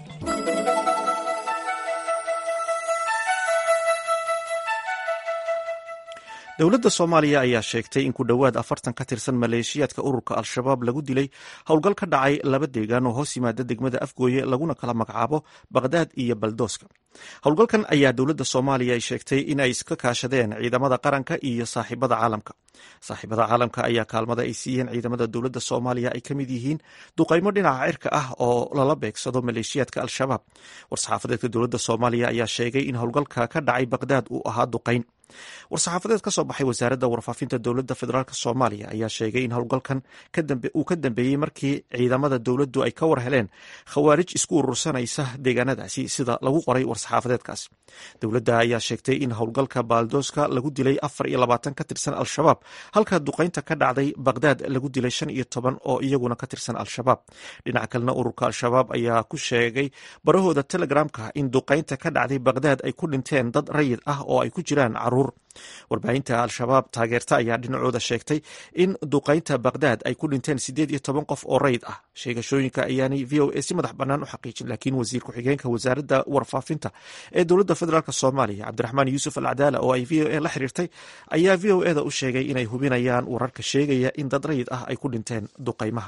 dowladda soomaaliya ayaa sheegtay in ku dhowaad 40 ka tirsan maleeshiyaadka ururka al-shabaab lagu dilay howlgal ka dhacay 2 deegaan oo hoos yimaada degmada afgooye laguna kala magacaabo baqhdaad iyo baldooska. howlgalkan ayaa dowladda soomaaliya ay sheegtay in ay iska kaashadeen ciidamada qaranka iyo saaxiibada caalamka. saaxiibada caalamka ayaa kaalmada ay siiyeen ciidamada dowladda soomaaliya ay ka mid yihiin duqaymo dhinaca cirka ah oo lala beegsado maleeshiyaadka al-shabaab. war-saxaafadeedka dowladda soomaaliya ayaa sheegay in howlgalka ka dhacay baqhdaad uu ahaa duqayn. war-saxaafadeed ka soo baxay wasaaradda warfaafinta dowladda federaalk soomaaliya ayaa sheegay in howlgalkan uu ka dambeeyey markii ciidamada dowladdu ay ka war heleen khawaarij isku urursanaysa deegaanadaasi sida lagu qoray war-saxaafadeedkaas. dowladda ayaa sheegtay in howlgalka baaldooska lagu dilay 24 ka tirsan al-shabaab halka duqaynta ka dhacday baqhdaad lagu dilay 15 oo iyaguna ka tirsan al-shabaab. dhinaca kalena ururka al-shabaab ayaa ku sheegay barahooda telegramka in duqaynta ka dhacday baqhdaad ay ku dhinteen dad rayid ah oo ay ku jiraan caruur. warbaahinta al-shabaab taageerta ayaa dhinacooda sheegtay in duqaynta baqhdaad ay ku dhinteen 18 qof oo rayid ah. sheegashooyinka ayaanay v o a si madax bannaan u xaqiijin, laakiin wasiir ku-xigeenka wasaaradda warfaafinta ee dowladda federaalk soomaaliya cabdiraxmaan yuusuf al cadaala oo ay v o a la xiriirtay ayaa v o eda u sheegay inay hubinayaan wararka sheegaya in dad rayid ah ay ku dhinteen duqaymaha.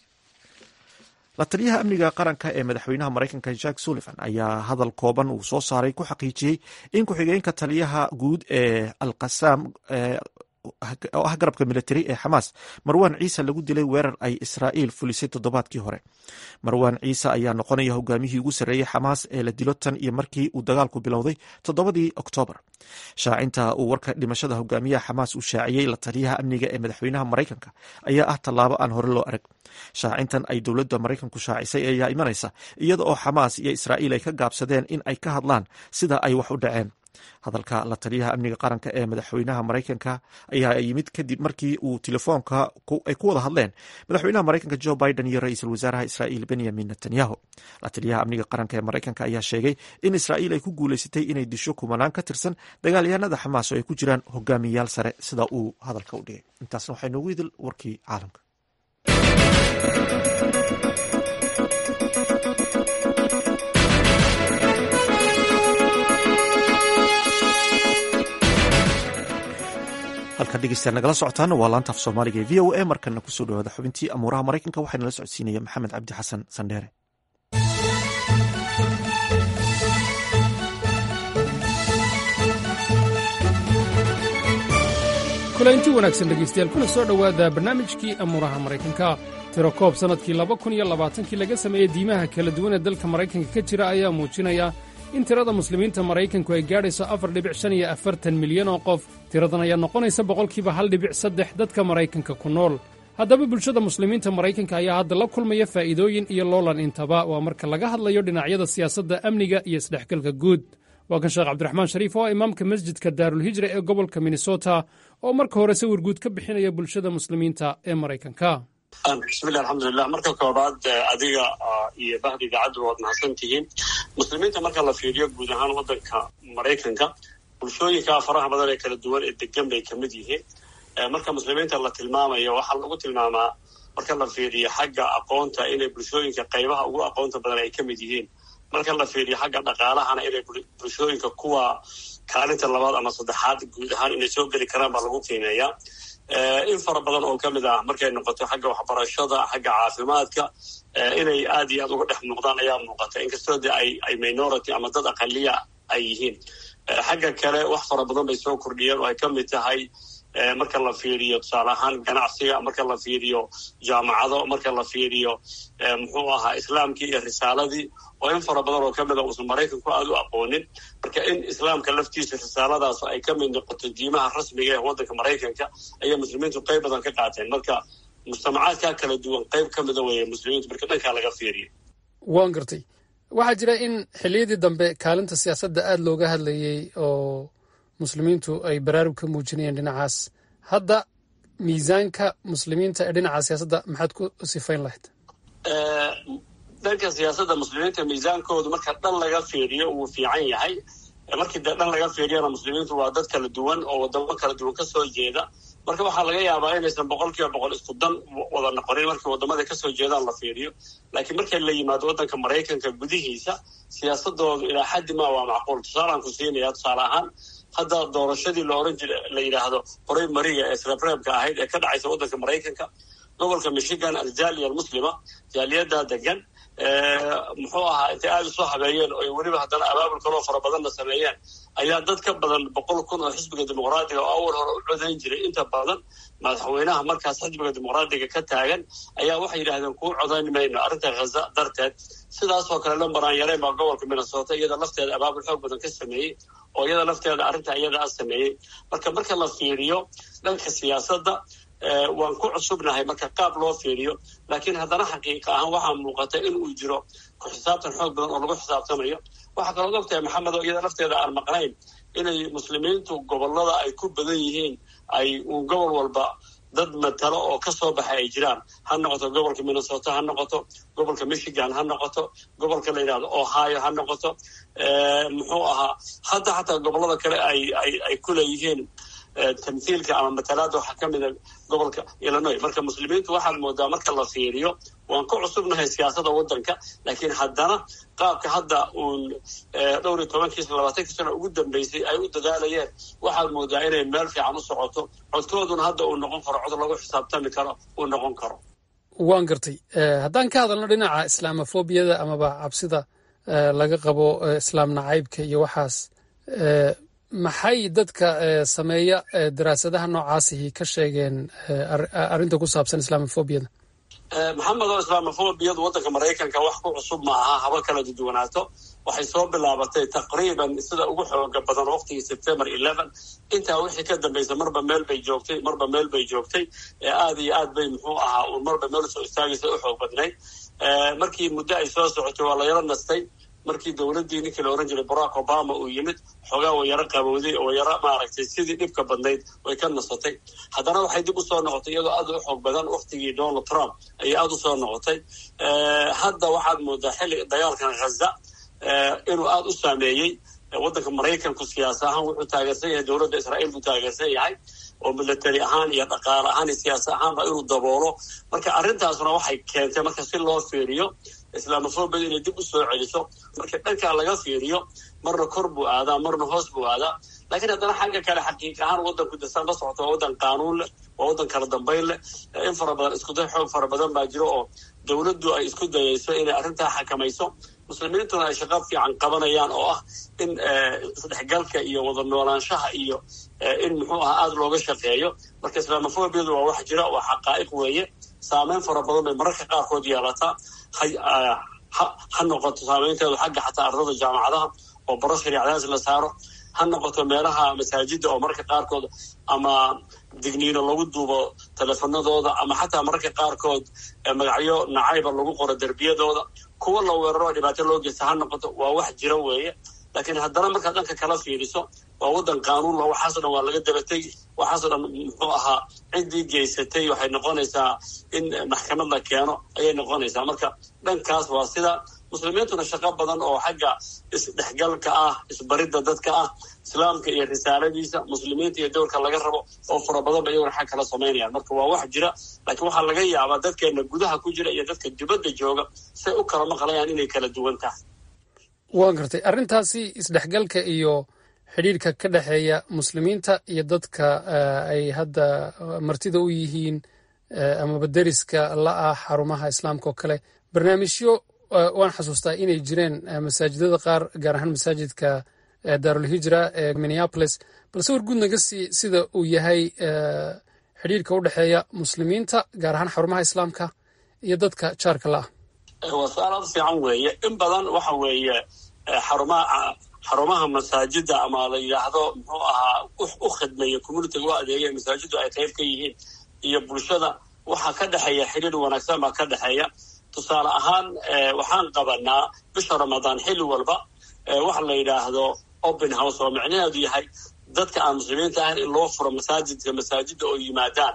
la taliyaha amniga qaranka ee madaxweynaha maraykanka jack sullivan ayaa hadal kooban uu soo saaray ku xaqiijiyey in ku-xigeenka taliyaha guud ee al-qasaam oo ah garabka militari ee xamaas marwan ciise lagu dilay weerar ay israa'iil fulisay toddobaadkii hore. marwan ciise ayaa noqonaya hogaamihii ugu sarreeyey xamaas ee la dilo tan iyo markii uu dagaalku bilowday 7 oktoobar. shaacinta uu warka dhimashada hogaamiyaha xamaas uu shaaciyey la taliyaha amniga ee madaxweynaha maraykanka ayaa ah tallaabo aan hore loo arag. shaacintan ay dowladda maraykanku shaacisay ayaa imanaysa iyada oo xamaas iyo israa'iil ay ka gaabsadeen in ay ka hadlaan sida ay wax u dhaceen. hadalka la taliyaha amniga qaranka ee madaxweynaha maraykanka ayaa yimid kadib markii uu telefoonka ay ku wada hadleen madaxweynaha maraykanka joe biden iyo ra-iisul wasaaraha israa'iil benyamin netanyahu. la taliyaha amniga qaranka ee maraykanka ayaa sheegay in israa'iil ay ku guulaysatay inay disho kumanaan ka tirsan dagaalyahanada xamaas oo ay ku jiraan hogaamiyayaal sare sida uu hadalka u dhigay. intaasna waxay noogu idil warkii caalamka. halkaad dhegeystayaal nagala socotaana waa laanta af soomaaliga ee v o a markana kusoo dhawaada xubintii amuuraha maraykanka waxaa nala socodsiinaya maxamed cabdi xasan sandheere. kulanti wanaagsan dhegaystayaal kuna soo dhowaada barnaamijkii amuuraha maraykanka. tiro koob sannadkii 2020kii laga sameeyey diimaha kala duwan ee dalka maraykanka ka jira ayaa muujinaya in tirada muslimiinta maraykanku ay gaadhayso 4.45 milyan oo qof. tiradan ayaa noqonaysa boqolkiiba 1.3 dadka maraykanka ku nool. haddaba bulshada muslimiinta maraykanka ayaa hadda la kulmaya faa'iidooyin iyo loolan intaba waa marka laga hadlayo dhinacyada siyaasadda, amniga iyo isdhexgalka guud. waa kan sheekh cabdiraxmaan shariif oo imaamka masjidka daarulhijra ee gobolka minnesota oo marka hore sawir guud ka bixinaya bulshada muslimiinta ee maraykanka. bismillahi alxamdulilah. marka koobaad adiga iyo bahda idaacaddu waad mahadsan tihiin. muslimiinta marka la fiiriyo guud ahaan waddanka maraykanka bulshooyinka faraha badan ee kala duwan ee degan bay ka mid yihiin. marka muslimiinta la tilmaamayo waxaa lagu tilmaamaa marka la fiiriyo xagga aqoonta inay bulshooyinka qaybaha ugu aqoonta badan ay ka mid yihiin. marka la fiiriyo xagga dhaqaalahana inay bulshooyinka kuwa kaalinta labaad ama saddexaad guud ahaan inay soo geli karaan baa lagu qiimeeyaa. in fara badan oo ka mid ah markay noqoto xagga waxbarashada, xagga caafimaadka, inay aad iyo aad uga dhex muuqdaan ayaa muuqata. inkastoo de ay minority ama dad aqaliya ay yihiin. Xagga kale wax fara badan bay soo kordhiyeen oo ay ka mid tahay marka la fiiriyo tusaale ahaan ganacsiga, marka la fiiriyo jaamacado, marka la fiiriyo muxuu ahaa islaamkii iyo risaaladii oo in fara badan oo kamid a uusan maraykanku aad u aqoonin. Marka in islaamka laftiisa risaaladaas ay ka mid noqoto diimaha rasmiga ee waddanka maraykanka ayaa muslimiintu qayb badan ka qaateen. marka mujtamacaadkaa kala duwan qayb ka mida weeye muslimiintu marka dhankaa laga fiiriyo. waan gartay. waxaa jira in xilliyadii dambe kaalinta siyaasadda aada looga hadlayey oo muslimiintu ay baraarug ka muujinayeen dhinacaas. hadda miisaanka muslimiinta ee dhinaca siyaasadda maxaad ku sifayn lahayd? dhanka siyaasadda muslimiinta miisaankoodu marka dhan laga fiiriyo wuu fiican yahay. markii dee dhan laga fiiriyana muslimiintu waa dad kala duwan oo wadamo kala duwan ka soo jeeda. marka waxaa laga yaabaa inaysan 100% isku dan wada noqonin markii wadamada kasoo jeedaan la fiiriyo. laakiin marka la yimaado waddanka maraykanka gudihiisa siyaasadoodu ilaa xaddi ma waa macquul. tusaalaan ku siinaya, tusaale ahaan hadda doorashadii la oran jiray la yidhaahdo horey mariga ee sreebreebka ahayd ee ka dhacaysa waddanka maraykanka, gobolka michigan aljaaliya almuslima jaaliyaddaa degan muxuu ahaa intay aada usoo habeeyeen oo weliba haddana abaabul kaloo fara badanna sameeyeen ayaa dad ka badan 100,000 oo xisbiga dimuqraadiga oo awal hore u codayn jiray inta badan madaxweynaha markaas xisbiga dimuqraadiga ka taagan ayaa waxay yidhahdeen kuu codayn mayno arrinta ghaza darteed. sidaasoo kale lambaraan yareen baa gobolka minnesota iyada lafteeda abaabul xoog badan ka sameeyey oo iyada lafteeda arrinta iyada a sameeyey. marka la fiiriyo dhanka siyaasadda waan ku cusubnahay marka qaab loo fiiriyo, laakiin haddana xaqiiqa ahaan waxaa muuqata in uu jiro ku xisaabtan xoog badan oo lagu xisaabtamayo. waxaa kaloo ogtahay maxamed oo iyada lafteeda aan maqnayn inay muslimiintu gobolada ay ku badan yihiin ay uun gobol walba dad matalo oo ka soo baxay ay jiraan. ha noqoto gobolka minnesota, ha noqoto gobolka michigan, ha noqoto gobolka la yidhahdo ohio, ha noqoto muxuu ahaa hadda xataa gobolada kale ay ku leeyihiin tamhiilka ama matalaada waxaa ka mida gobolka illinois. marka muslimiintu waxaad moodaa marka la fiiriyo waan ku cusubnahay siyaasadda waddanka, laakiin haddana qaabka hadda uun 12-20 sano ugu dambeysay ay u dadaalayeen waxaad moodaa inay meel fiican u socoto. codkooduna hadda uu noqon karo cod lagu xisaabtami karo uu noqon karo. waan gartay. haddaan ka hadalno dhinaca islaamofobiyada amaba cabsida laga qabo islaam nacaybka iyo waxaas, maxay dadka sameeya daraasadaha noocaasihi ka sheegeen arrinta ku saabsan islaamofobiyada? maxamed oo islaamofobiyadu waddanka maraykanka wax ku cusub ma aha, haba kala duwanaato. waxay soo bilaabatay taqriiban sida ugu xooga badan waqtigii September 11. intaa wixii ka dambaysa marba meel bay joogtay aad iyo aad bay muxuu ahaa marba meel soo istaagaysa u xoog badnayd. markii muddo ay soo socotay waa la yaro nastay. markii dowladdii ninkii la oran jiray Barack Obama uu yimid xoogaa way yaro qabowday oo yaro maaragtay sidii dhibka badnayd way ka nasatay. haddana waxay dib u soo noqotay iyadoo aad u xoog badan waqtigii Donald Trump ayay aad u soo noqotay. hadda waxaad moodaa xilli dagaalkan Gaza inuu aad u saameeyey waddanka maraykanku siyaasa ahaan wuxuu taageersan yahay dowladda Israa'iil buu taageersan yahay oo military ahaan iyo dhaqaale ahaan iyo siyaasa ahaanba inuu daboolo. marka arrintaasna waxay keentay marka si loo fiiriyo islaamofobiyada inay dib u soo celiso. marka dhankaa laga fiiriyo marna kor buu aadaa marna hoos buu aadaa. laakiin haddana xagga kale xaqiiqa ahaan waddanku dasaan la socota waa waddan qaanuun leh, waa waddan kala dambayn leh. in fara badan iskuday xoog fara badan baa jiro oo dowladdu ay isku dayayso inay arrintaa xakamayso. muslimiintuna ay shaqo fiican qabanayaan oo ah in isdhexgalka iyo wada noolaanshaha iyo in muxuu ahaa aada looga shaqeeyo. marka islaamofobiyadu waa wax jira, waa xaqaa'iq weeye. saameyn fara badan bay mararka qaarkood yeelataa. ha noqoto saameynteedu xagga xataa ardada jaamacadaha oo baro shariicadaas la saaro, ha noqoto meelaha masaajida oo mararka qaarkood ama digniino lagu duubo teleefanadooda ama xataa mararka qaarkood magacyo nacayba lagu qoro derbiyadooda, kuwa la weeraro dhibaato loo geysta ha noqoto. waa wax jira weeye. laakiin haddana markaad dhanka kala fiiriso waa waddan qaanuun la waxaasoo dhan waa laga dabatay. waxaasoo dhan muxuu ahaa ciddii geysatay waxay noqonaysaa in maxkamad la keeno ayay noqonaysaa. marka dhankaas waa sida muslimiintuna shaqo badan oo xagga isdhexgalka ah, isbaridda dadka ah, islaamka iyo risaaladiisa muslimiinta iyo dowrka laga rabo oo fara badan ba iyaguna xag kala samaynayaan. marka waa wax jira, laakiin waxaa laga yaabaa dadkeena gudaha ku jira iyo dadka dibadda jooga say u kala maqlayaan inay kala duwan tahay. waan gartay. arrintaasi isdhexgalka iyo xidhiirka ka dhexeeya muslimiinta iyo dadka ay hadda martida u yihiin amaba deriska la ah xarumaha islaamka oo kale, barnaamijyo waan xasuustaa inay jireen masaajidada qaar gaar ahaan masaajidka daarulhijra ee minneapolis bal sawir guud naga sii sida uu yahay xidhiirka u dhexeeya muslimiinta gaar ahaan xarumaha islaamka iyo dadka jaarka la ah. waa su-aal aad fiican weeye. in badan waxa weeye xarumaha masaajida ama la yidhaahdo muxuu ahaa u khidmeeya communitiga u adeegaya masaajidu ay qayb ka yihiin iyo bulshada waxaa ka dhexeeya xiriir wanaagsan baa ka dhexeeya. tusaale ahaan waxaan qabanaa bisha ramadaan xilli walba waxa la yidhaahdo open house oo micnaheedu yahay dadka aan muslimiinta ahayn in loo furo masaajida oo yimaadaan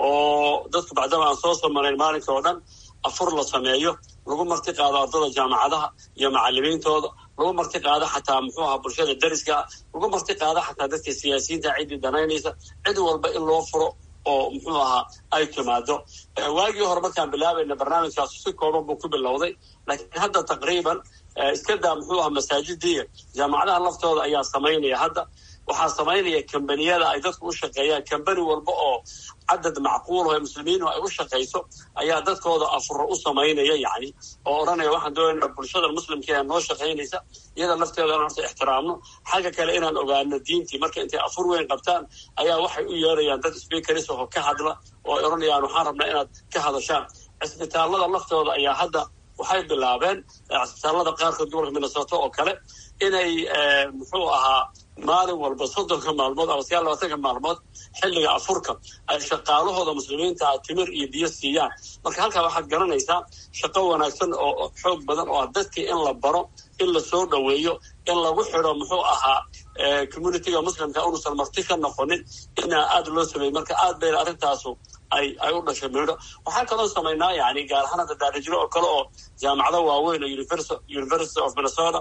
oo dadku bacdama aan soo samarayn maalinka oo dhan afur la sameeyo, lagu marti qaado ardada jaamacadaha iyo macalimiintooda, lagu marti qaado xataa muxuu ahaa bulshada dariska, lagu marti qaado xataa dadka siyaasiyiinta ciddii danaynaysa, cid walba in loo furo oo muxuu ahaa ay timaado. waagii hore markaan bilaabayna barnaamijkaas si kooban buu ku bilowday, laakiin hadda taqriiban iska daa muxuu ahaa masaajidii jaamacadaha laftooda ayaa samaynaya. hadda waxaa samaynaya kambaniyada ay dadku u shaqeeyaan. kambani walba oo cadad macquul oo muslimiinu ay u shaqayso ayaa dadkooda afuro u samaynaya, yani oo odhanaya waxaan doonayna bulshada muslimka ee noo shaqaynaysa iyada lafteeda inaan horta ixtiraamno, xagga kale inaan ogaano diintii. marka intay afur weyn qabtaan ayaa waxay u yeerayaan dad speakeris oo ka hadla oo ay odhanayaan waxaan rabnaa inaad ka hadashaan. cisbitaalada laftooda ayaa hadda waxay bilaabeen, cisbitaalada qaarkood gobolka minnesota oo kale, inay muxuu ahaa maalin walba 30 maalmood ama 20 maalmood xilliga afurka ay shaqaalahooda muslimiinta timir iyo biyo siiyaan. marka halkaa waxaad garanaysaa shaqo wanaagsan oo xoog badan oo dadkii in la baro, in la soo dhoweeyo, in lagu xidho muxuu ahaa communitiga muslimka unuusan marti ka noqonin, inaa aada loo sameeyey. marka aad bayna arrintaasu ay u dhashay midho. waxaan kaloo samaynaa yani gaar ahaan hadda daarijiro oo kale oo jaamacado waaweyn oo University of Minnesota,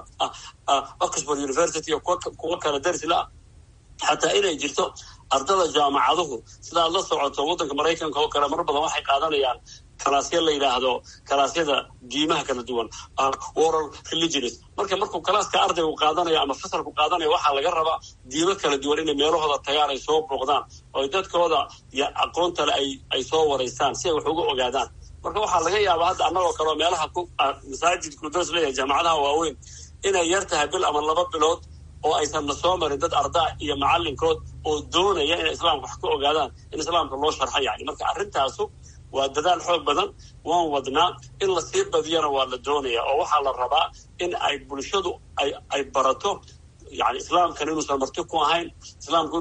Oxford University iyo kuwa kale daris la xataa inay jirto ardada jaamacaduhu sidaad la socoto waddanka Maraykanka oo kale mar badan waxay qaadanayaan kalaasya la yidhaahdo kalaasyada diimaha kala duwan, oral religions. markuu kalaaska ardaygu qaadanayo ama fasalku qaadanayo waxaa laga rabaa diimo kala duwan inay meelahooda tagaan, ay soo booqdaan oo dadkooda iyo aqoonta le ay soo wareystaan si ay wax uga ogaadaan. marka waxaa laga yaabaa hadda annagoo kaleo meelaha masaajidku daris leeyahay jaamacadaha waaweyn inay yar tahay bil ama 2 bilood oo aysan na soo marin dad ardaa iyo macalinkood oo doonaya inay islaamka wax ka ogaadaan, in islaamka loo sharxo yani. marka arrintaasu waa dadaal xoog badan, waan wadnaa. in la sii badiyana waa la doonaya oo waxaa la rabaa in ay bulshadu ay barato yani islaamkan inuusan marti ku ahayn, islaamku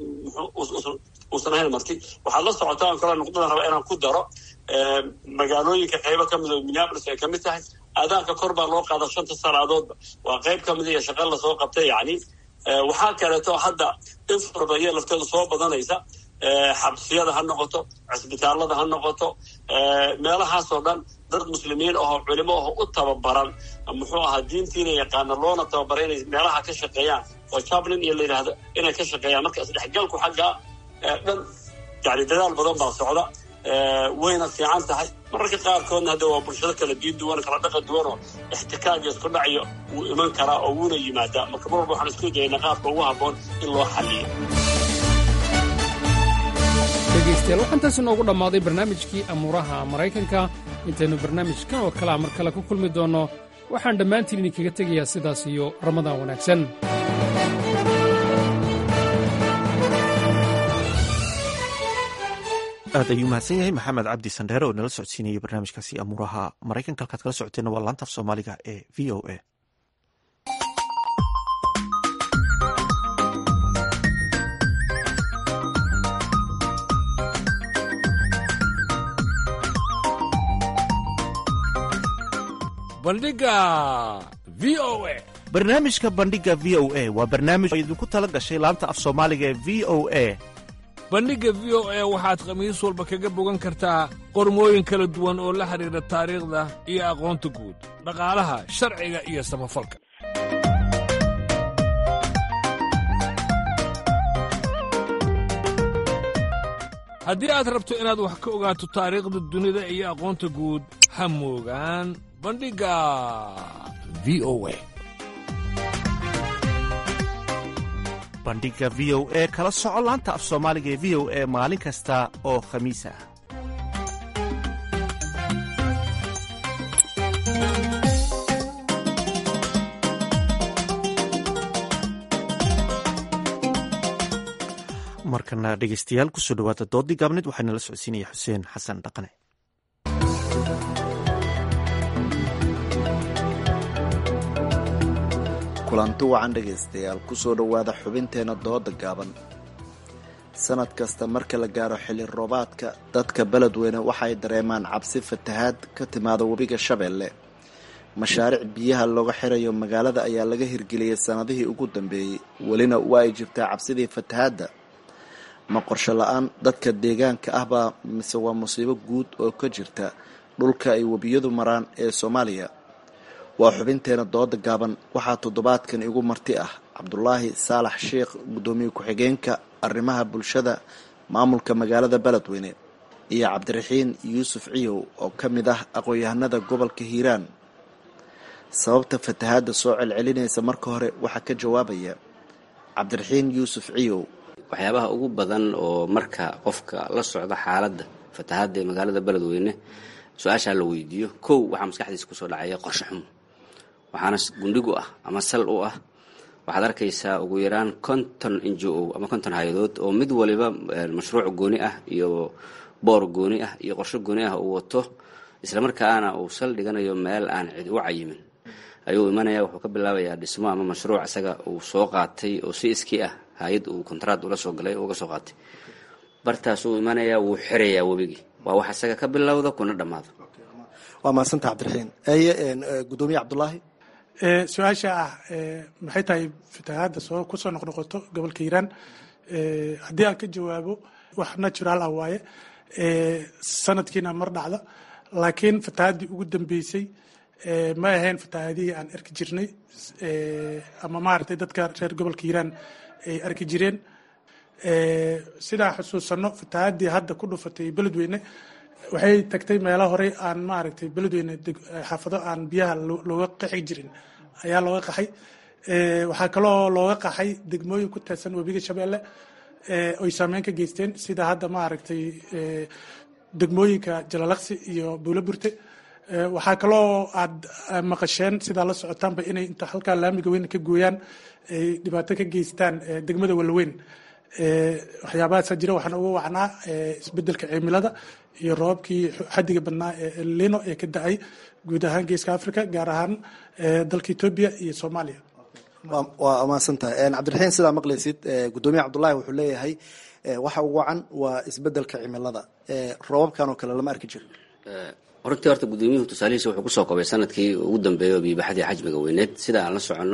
inuusan ahayn marti. waxaad la socotaan kale nuqdadan rabaa inaan ku daro magaalooyinka qaybo ka mid oo Minneapolis ay ka mid tahay, aadaanka kor baa loo qaada 5 salaadoodba, waa qayb ka mid iyo shaqo la soo qabtay yani. waxaa kaleeto hadda infarbaya lafteedu soo badanaysa, xabsiyada ha noqoto, cisbitaalada ha noqoto, meelahaasoo dhan dad muslimiin oo culimo oo u tababaran muxuu ahaa diintiina yaqaana loona tababaray inay meelaha ka shaqeeyaan oo chaplain iyo la yidhaahdo inay ka shaqeeyaan. marka isdhexgalku xagga dhan yani dadaal badan baa socda, wayna fiican tahay. mararka qaarkoodna hadda waa bulshado kala diin duwan, kala dhaqan duwan oo ixtikaag isku dhacayo wuu iman karaa oo wuuna yimaadaa. marka mar walba waxaan isku dayaynaa qaabka ugu habboon in loo xalliyo. dhegaystayaal waxaan taasi noogu dhammaaday barnaamijkii amuuraha maraykanka. intaynu barnaamijkan oo kalea mar kale ku kulmi doonno waxaan dhammaantiin idinkaga tegayaa sidaas iyo ramadaan wanaagsan. aad ayuu mahadsan yahay maxamed cabdi sandheere oo nala socodsiinayay barnaamijkaasi amuuraha maraykanka. halkaad kala socoteenna waa laanta af soomaaliga ee v o a. bandhiga v o a. barnaamijka bandhiga v o a waa barnaamij oo idinku tala gashay laanta af soomaaliga ee v o a. bandhigga v o a waxaad khamiis walba kaga bogan kartaa qormooyin kala duwan oo la xidhiidha taariikhda iyo aqoonta guud, dhaqaalaha, sharciga iyo samafalka. haddii aad rabto inaad wax ka ogaato taariikhda dunida iyo aqoonta guud, ha moogaan bandhigga v o a. bandhiga v o a kala soco laanta af soomaaliga ee v o a maalin kasta oo khamiis ah. markana dhegeystayaal kusoo dhawaada doodii gaabneed waxaana la socodsiinaya xuseen xasan dhaqane. kulanti wacan dhegaystayaal kusoo dhowaada xubinteena dooda gaaban. sanad kasta marka la gaaro xilli roobaadka dadka beledweyne waxay dareemaan cabsi fatahaad ka timaada webiga shabeelle. mashaariic biyaha looga xirayo magaalada ayaa laga hirgeliyey sanadihii ugu dambeeyey, welina waa ay jirtaa cabsidii fatahaadda. ma qorsho la-aan dadka deegaanka ahbaa mise waa musiibo guud oo ka jirta dhulka ay webiyadu maraan ee Soomaaliya? waa xubinteena dooda gaaban. waxaa toddobaadkan igu marti ah Cabdulaahi Saalax Sheekh, gudoomiye ku-xigeenka arrimaha bulshada maamulka magaalada beledweyne, iyo Cabdiraxiin Yuusuf Ciyow oo ka mid ah aqoon-yahanada gobolka Hiiraan. sababta fatahaadda soo celcelinaysa marka hore waxaa ka jawaabaya Cabdiraxiin Yuusuf Ciyow. waxyaabaha ugu badan oo marka qofka la socda xaaladda fatahaadda ee magaalada beledweyne su-aashaa la weydiiyo, kow waxaa maskaxdiisa kusoo dhacaya qorshe xumo, waxaana gundhigu ah ama sal u ah. waxaad arkaysaa ugu yaraan 50 NGO ama 50 hay-adood oo mid waliba mashruuc gooni ah iyo boor gooni ah iyo qorshe gooni ah uu wato, islamarkaana uu sal dhiganayo meel aan cid u cayimin. ayuu imanaya, wuxuu ka bilaabayaa dhismo ama mashruuc isaga uu soo qaatay oo si iskii ah hay-ad uu kontraad ula soo galay uga soo qaatay. bartaas uu imanaya, wuu xirayaa webigii. waa wax isaga ka bilowda kuna dhammaado. waa mahadsanta Cabdiraxiin. gudoomiye Cabdulaahi, su-aasha ah maxay tahay fatahaadda kusoo noqnoqoto gobolka Hiiraan? haddii aan ka jawaabo, wax natural ah waaye, sanadkiina mar dhacda, laakiin fatahaaddii ugu dambeysay ma ahayn fatahaadihii aan arki jirnay ama maaragtay dadka reer gobolka Hiiraan ay arki jireen. sidaa xusuusano, fatahaaddii hadda ku dhufatay beledweyne waxay tagtay meelo horey aan maaragtay beledweyne xaafado aan biyaha looga qaxi jirin ayaa looga qaxay. waxaa kaloo looga qaxay degmooyin ku teedsan webiga Shabeelle oy saameyn ka geysteen, sida hadda maaragtay degmooyinka Jalalaqsi iyo Buulaburte. waxaa kaloo aad maqasheen sidaa la socotaanba inay inta halkaa laamiga weyn ka gooyaan ay dhibaato ka geystaan degmada Walweyn. waxyaabahaasa jira. waxaan uga wacnaa isbedelka cimilada iyo roobabkii xadiga badnaa ee El Niño ee ka da-ay guud ahaan geeska Africa, gaar ahaan dalka Ethiopia iyo Soomaaliya. waa mahadsantahay Cabdiraxiin. sidaa maqlaysid, gudoomiye Cabdulaahi wuxuu leeyahay waxa ugu wacan waa isbedelka cimilada. roobabkan oo kale lama arki jirin. runtii horta gudoomiyuhu tusaalihiisa wuxuu kusoo koobay sanadkii ugu dambeeyay oo biibaxadii xajmiga weyneed. sida aan la soconno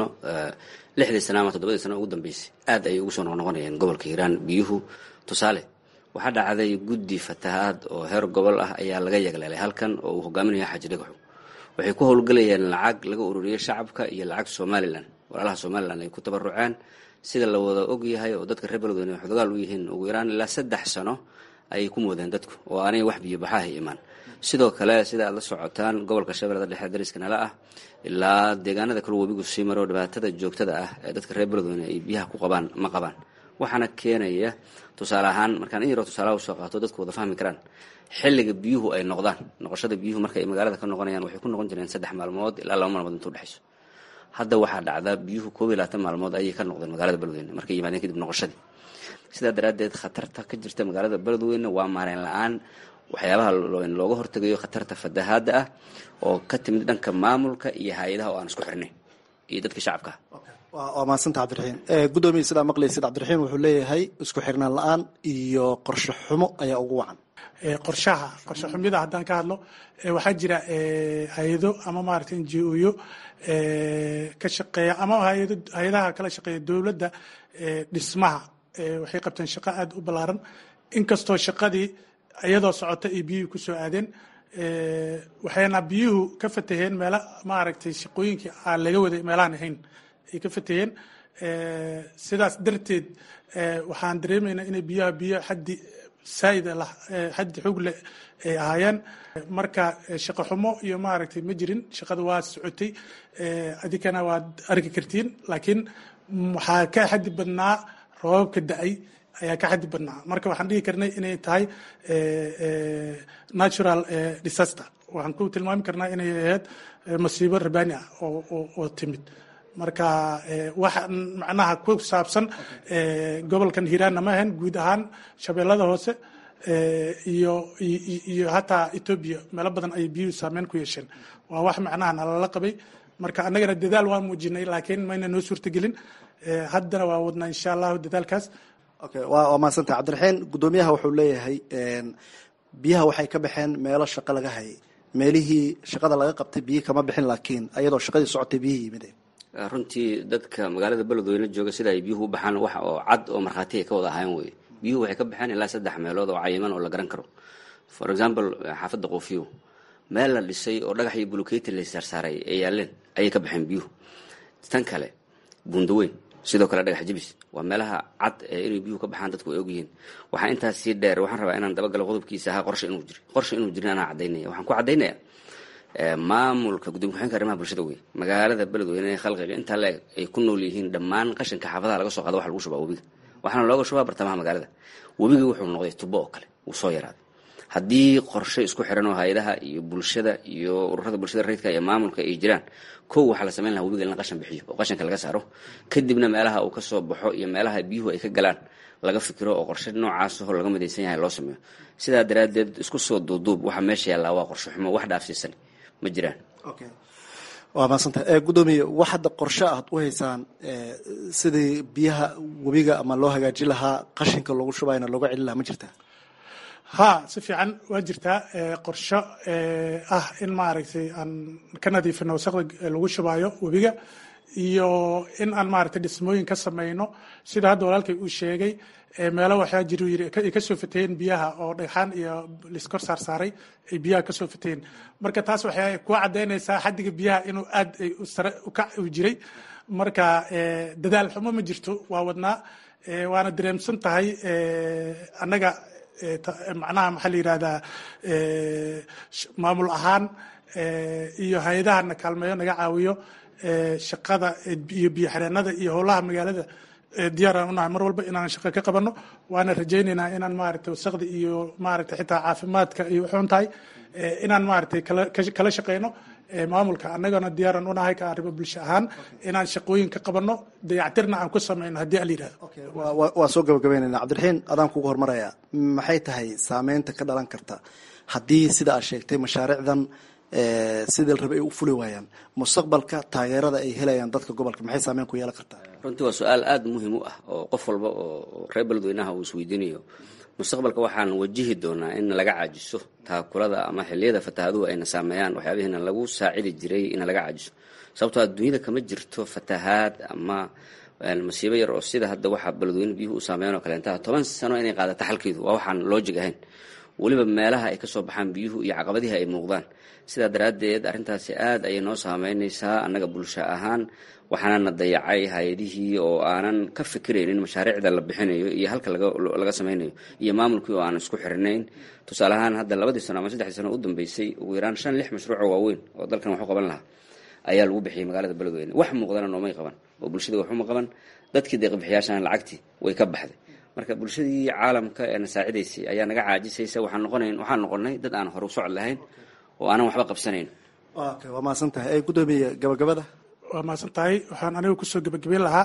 6 sano ama 7 sano ugu dambeysay aad ayay ugu soo noqnoqonayeen gobolka Hiiraan biyuhu. tusaale waxaa dhacday guddi fatahaad oo heer gobol ah ayaa laga yagleelay halkan oo uu hogaaminayo Xaaji Dhagaxo. waxay ku howlgalayeen lacag laga ururiyay shacabka iyo lacag Somaliland, walaalaha Somaliland ay ku tabaruceen. sida la wada og yahay oo dadka reer beledweyne waxay dagaal u yihiin ugu yaraan ilaa 3 sano ayay ku moodeen dadku oo aanay wax biyo baxahay imaan. sidoo kale sida aad la socotaan, gobolka Shabeellada Dhexe dariska nala ah ilaa deegaanada kale webigu sii maro, dhibaatada joogtada ah ee dadka reer beledweyne ay biyaha ku qabaan ma qabaan. waxaana keenaya tusaale ahaan, markaan in yaroo tusaalaha usoo qaato dadku wada fahmi karaan, xilliga biyuhu ay noqoshada biyuhu marka ay magaalada ka noqonayaan waxay ku noqon jireen 3 maalmood ilaa 2 maalmood intuu dhexayso. hadda waxaa dhacda biyuhu 21 maalmood ayay ka noqdeen magaalada beledweyne markay yimaadeen kadib noqoshadii. sidaa daraaddeed khatarta ka jirta magaalada beledweyne waa maarayn la-aan. waxyaabaha looga hortagayo khatarta fatahaadda ah oo ka timid dhanka maamulka iyo hay-adaha oo aan isku xirnay iyo dadka shacabka. waa mahadsanta Cabdiraxiin. gudoomiye sidaa maqlaysid, Cabdiraxiin wuxuu leeyahay isku xirnaan la-aan iyo qorshe xumo ayaa ugu wacan. qorshe xumida haddaan ka hadlo, waxaa jira hay-ado ama maaragtay NGO ka shaqeeya ama hay-adaha kala shaqeeya dowladda dhismaha. waxay qabteen shaqo aad u ballaaran, inkastoo shaqadii iyadoo socota ay biyuhu ku soo aadeen. waxayna biyuhu ka fataheen meelo maaragtay shaqooyinkii aan laga waday meelahaan ahayn ay ka fataheen. sidaas darteed waxaan dareemaynaa inay biyo xaddi saa'id ah xaddi xoog leh ay ahaayeen. marka shaqo xumo iyo maaragtay ma jirin, shaqada waa socotay, adikana waad arki kartiin. laakiin waxaa ka xaddi badnaa roobabka da-ay ayaa ka xaddi badnaa. marka waxaan dhigi karnay inay tahay natural disaster. waxaan ku tilmaami karnaa inay ahayd masiibo rabaani ah oo timid. marka wax macnaha ku saabsan gobolkan hiiraanna ma ahan, guud ahaan shabeellada hoose iyo hataa Ethiopia meelo badan ay biyuhu saameyn ku yeesheen. waa wax macnaha nalala qabay, marka annagana dadaal waan muujinay laakiin mayna noo suurtagelin. haddana waa wadnaa insha allahu dadaalkaas. okay, waa mahadsantahay cabdiraxiin. guddoomiyaha wuxuu leeyahay biyaha waxay ka baxeen meelo shaqo laga hayay, meelihii shaqada laga qabtay biyi kama bixin, laakiin ayadoo shaqadii socotay biyihii yimideen. runtii dadka magaalada beledweyne jooga sida ay biyuhu u baxaan wax oo cad oo markhaati ay ka wada ahayn weye. biyuhu waxay ka baxeen ilaa 3 meelood oo cayiman oo la garan karo. for example xaafadda Qoofiyo meel la dhisay oo dhagax iyo bulukeeti la saarsaaray ay yaaleen ayay ka baxeen biyuhu. tan kale Bundaweyn sidoo kale dhagax jibis waa meelaha cad ee inay biyuhu ka baxaan dadku ay ogyihiin. waxaa intaas sii dheer, waxaan rabaa inaan dabagalo qodobkiisa ahaa qorshe inuu jirin anaa cadaynaya. waxaan ku cadaynayaa maamulka gudoomiye ku-xigeenka arrimaha bulshada wey magaalada beledweyne ee khalqiga intaa leeg ay ku nool yihiin dhammaan qashinka xaafadaha laga soo qaado wax lagu shubaa webiga, waxaana looga shubaa bartamaha magaalada. webiga wuxuu noqday tubo oo kale, wuu soo yaraaday. haddii qorshe isku xiran oo hay-adaha iyo bulshada iyo ururada bulshada rayidka iyo maamulka ay jiraan, kow waxaa la samayn lahaa webiga in la qashin bixiyo oo qashinka laga saaro, kadibna meelaha uu ka soo baxo iyo meelaha biyuhu ay ka galaan laga fikiro oo qorshe noocaas oo laga midaysan yahay loo sameeyo. sidaa daraaddeed isku soo duuduub waxa meesha yaallaa waa qorshe xumo, wax dhaafsiisan ma jiraan. okay, waa mahadsantahay. guddoomiye, wax hadda qorshe aad u haysaan sidii biyaha webiga ama loo hagaajin lahaa, qashinka loogu shubayna looga celin lahaa ma jirtaa? ha, si fiican waa jirtaa qorsho in maaragtay aan ka nadiifino wasaqda lagu shubaayo webiga, iyo in aan maaragtay dhismooyin ka samayno sida hadda walaalkay uu sheegay. meelo waxaa jiru yiri ay ka soo fateen biyaha oo dhagxaan iyo liskor saarsaaray ay biyaha ka soo fateen. marka taas waxay ku cadeynaysaa xaddiga biyaha inuu aad ay u sare u kac u jiray. marka dadaal xumo ma jirto, waa wadnaa, waana dareemsan tahay annaga macnaha maxaa la yidhahdaa maamul ahaan iyo hay-adahana kaalmeeyo naga caawiyo shaqada iyo biyo xireenada iyo howlaha magaalada. diyaaraan unahay mar walba inaan shaqo ka qabano, waana rajaynaynaa inaan maaragtay wasaqda iyo maaragtay xitaa caafimaadka iyo wuxuun tahay inaan maaragtay kala shaqeyno maamulka. annagana diyaaraan unahay ka arrimo bulsho ahaan inaan shaqooyin ka qabano, dayactirna aan ku sameyno haddii ala yidhahdo. waa soo gabagabeynayna. cabdiraxiin, adaan kugu hormaraya, maxay tahay saameynta ka dhalan karta haddii sida aad sheegtay mashaariicdan sidii la rabay ay u fuli waayaan? mustaqbalka taageerada ay helayaan dadka gobolka maxay saameyn ku yeelan kartaa? runtii waa su-aal aada muhiim u ah oo qof walba oo reer beledweynaha uu isweydiinayo. mustaqbalka waxaan wajihi doonaa in laga caajiso taakulada ama xilliyada fataahaduhu ayna saameeyaan waxyaabihiina lagu saacidi jiray in laga caajiso. sababtoo adduunyada kama jirto fatahaad ama masiibo yar oo sida hadda waxa beledweyne biyuhu u saameeyaan oo kaleentaa 10 sano inay qaadato xalkeedu waa waxaan loojig ahayn, weliba meelaha ay ka soo baxaan biyuhu iyo caqabadihi ay muuqdaan. sidaa daraaddeed arrintaasi aad ayay noo saameynaysaa annaga bulsho ahaan. waxaanana dayacay hay-adihii oo aanan ka fikiraynin mashaariicda la bixinayo iyo halka laga samaynayo, iyo maamulkii oo aanan isku xirinayn. tusaale ahaan hadda 2 sano ama 3 sano u dambeysay ugu yaraan 5-6 mashruuc oo waaweyn oo dalkan wax u qaban lahaa ayaa lagu bixiyay magaalada beledweyne. wax muuqdana noomay qaban oo bulshada wax uma qaban, dadkii deeq-bixiyaashana lacagtii way ka baxday. marka bulshadii caalamka ee na saacidaysay ayaa naga caajisaysa. waxaan noqonay dad aan hore u socod lahayn oo aanan waxba qabsanayn. waa mahadsan tahay. guddoomiye, gabagabada. waa mahadsan tahay. waxaan aniga kusoo gebagabeyn lahaa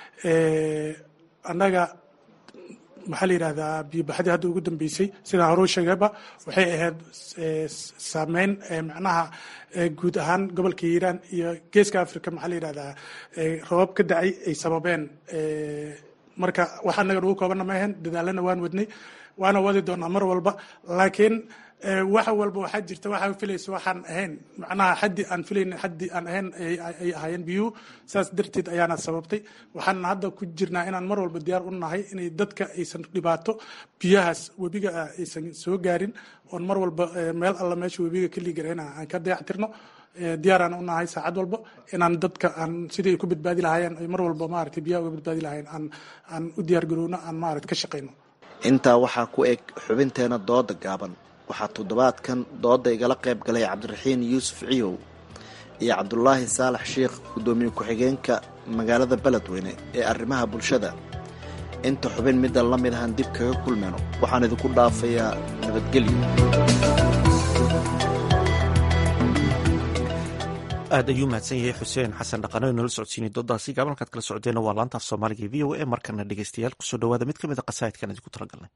annaga maxaa la yidhahdaa biyobaxadii hadda ugu dambeysay sidaan hore u sheegayba waxay ahayd saameyn macnaha guud ahaan gobolka hiiraan iyo geeska africa maxaa la yidhahdaa roobab ka dacay ay sababeen. marka wax annaga nagu koobana ma ahayn, dadaalana waan wadnay, waana wadi doonaa mar walba. laakiin wax walba waxaa jirta waxaa filaysa waxaan ahayn, macnaha xaddi aan filaynin xaddi aan ahayn ay ahaayeen biyuhu. saas darteed ayaana sababtay. waxaana hadda ku jirnaa inaan mar walba diyaar u nahay inay dadka aysan dhibaato biyahaas webiga aysan soo gaarin, oon mar walba meel alla meesha webiga ka liigarayna aan ka dayactirno. diyaaraan u nahay saacad walba inaan dadka aan sidii ay ku badbaadi lahaayeen ay mar walba maaragtay biyaha uga badbaadi lahaayeen aan u diyaar garowno, aan maaragtay ka shaqayno. intaa waxaa ku eg xubinteena dooda gaaban. waxaa toddobaadkan dooda igala qayb galay cabdiraxiin yuusuf ciyow iyo cabdulaahi saalax sheikh, guddoomiye ku-xigeenka magaalada beledweyne ee arrimaha bulshada. inta xubin middan la mid ahan dib kaga kulmayno waxaan idinku dhaafayaa nabadgelyo. aad ayuu mahadsan yahay xuseen xasan dhaqano inala socodsiinay doodaasi gaaban halkaad kala socdeenna waa laanta af soomaaliga v o a markana dhegeystayaal kusoo dhawaada mid ka mid a qasaa'idkan idinku talagalnay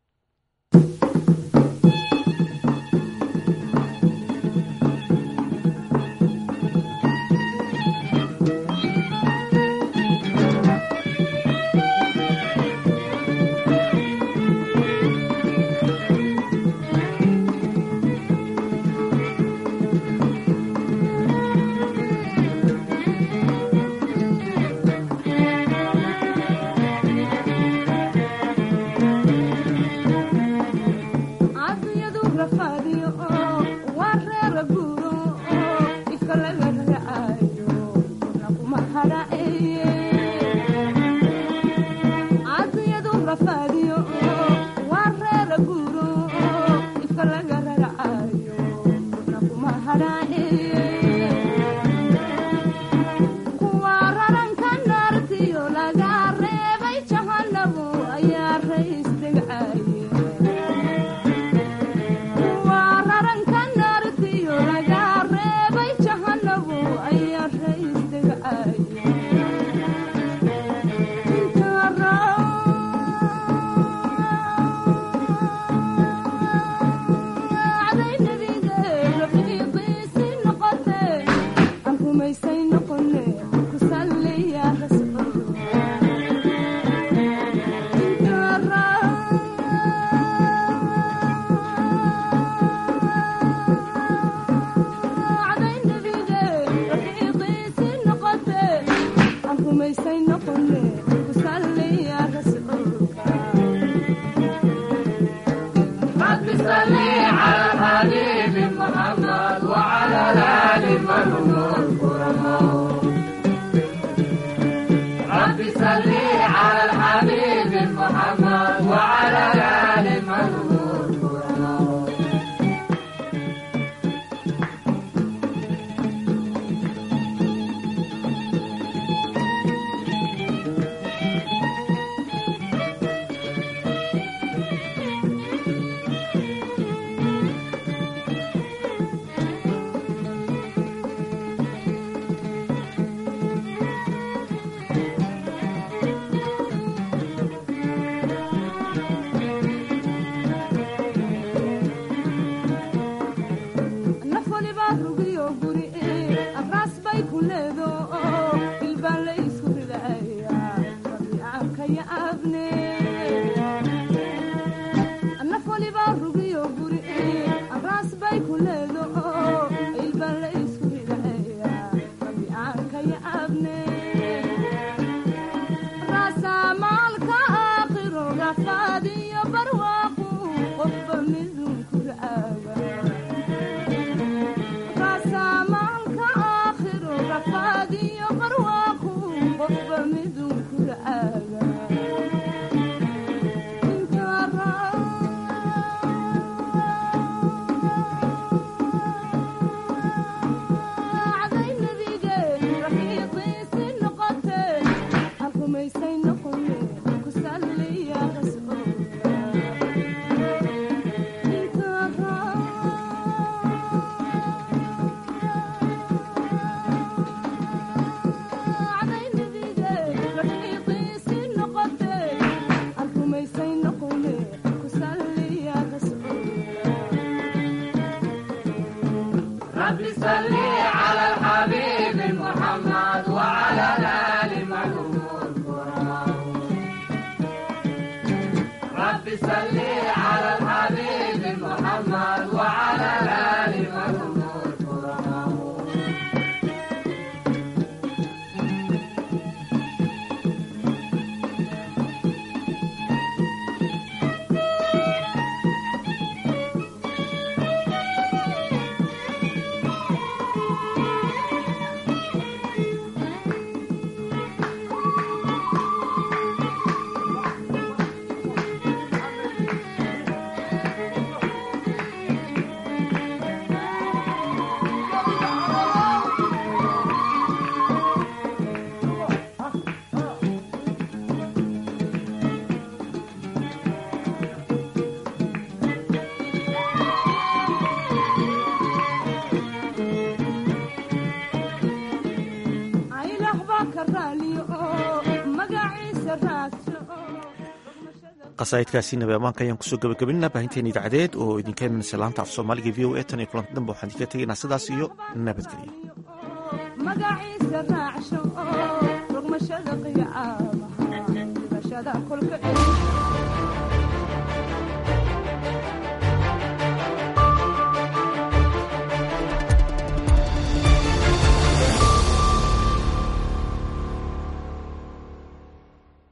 qasaa'idkaasi nabi ammaanka ayaan kusoo gabagabinaa baahinteena idaacadeed oo idinka imanaysa laanta af soomaaliga v o a tan iyo kulanti danba waxaan idinka tegaynaa sidaas iyo nabadgelyo magaciisa raacsho rogmashada qiyaamaha dhibashada kolka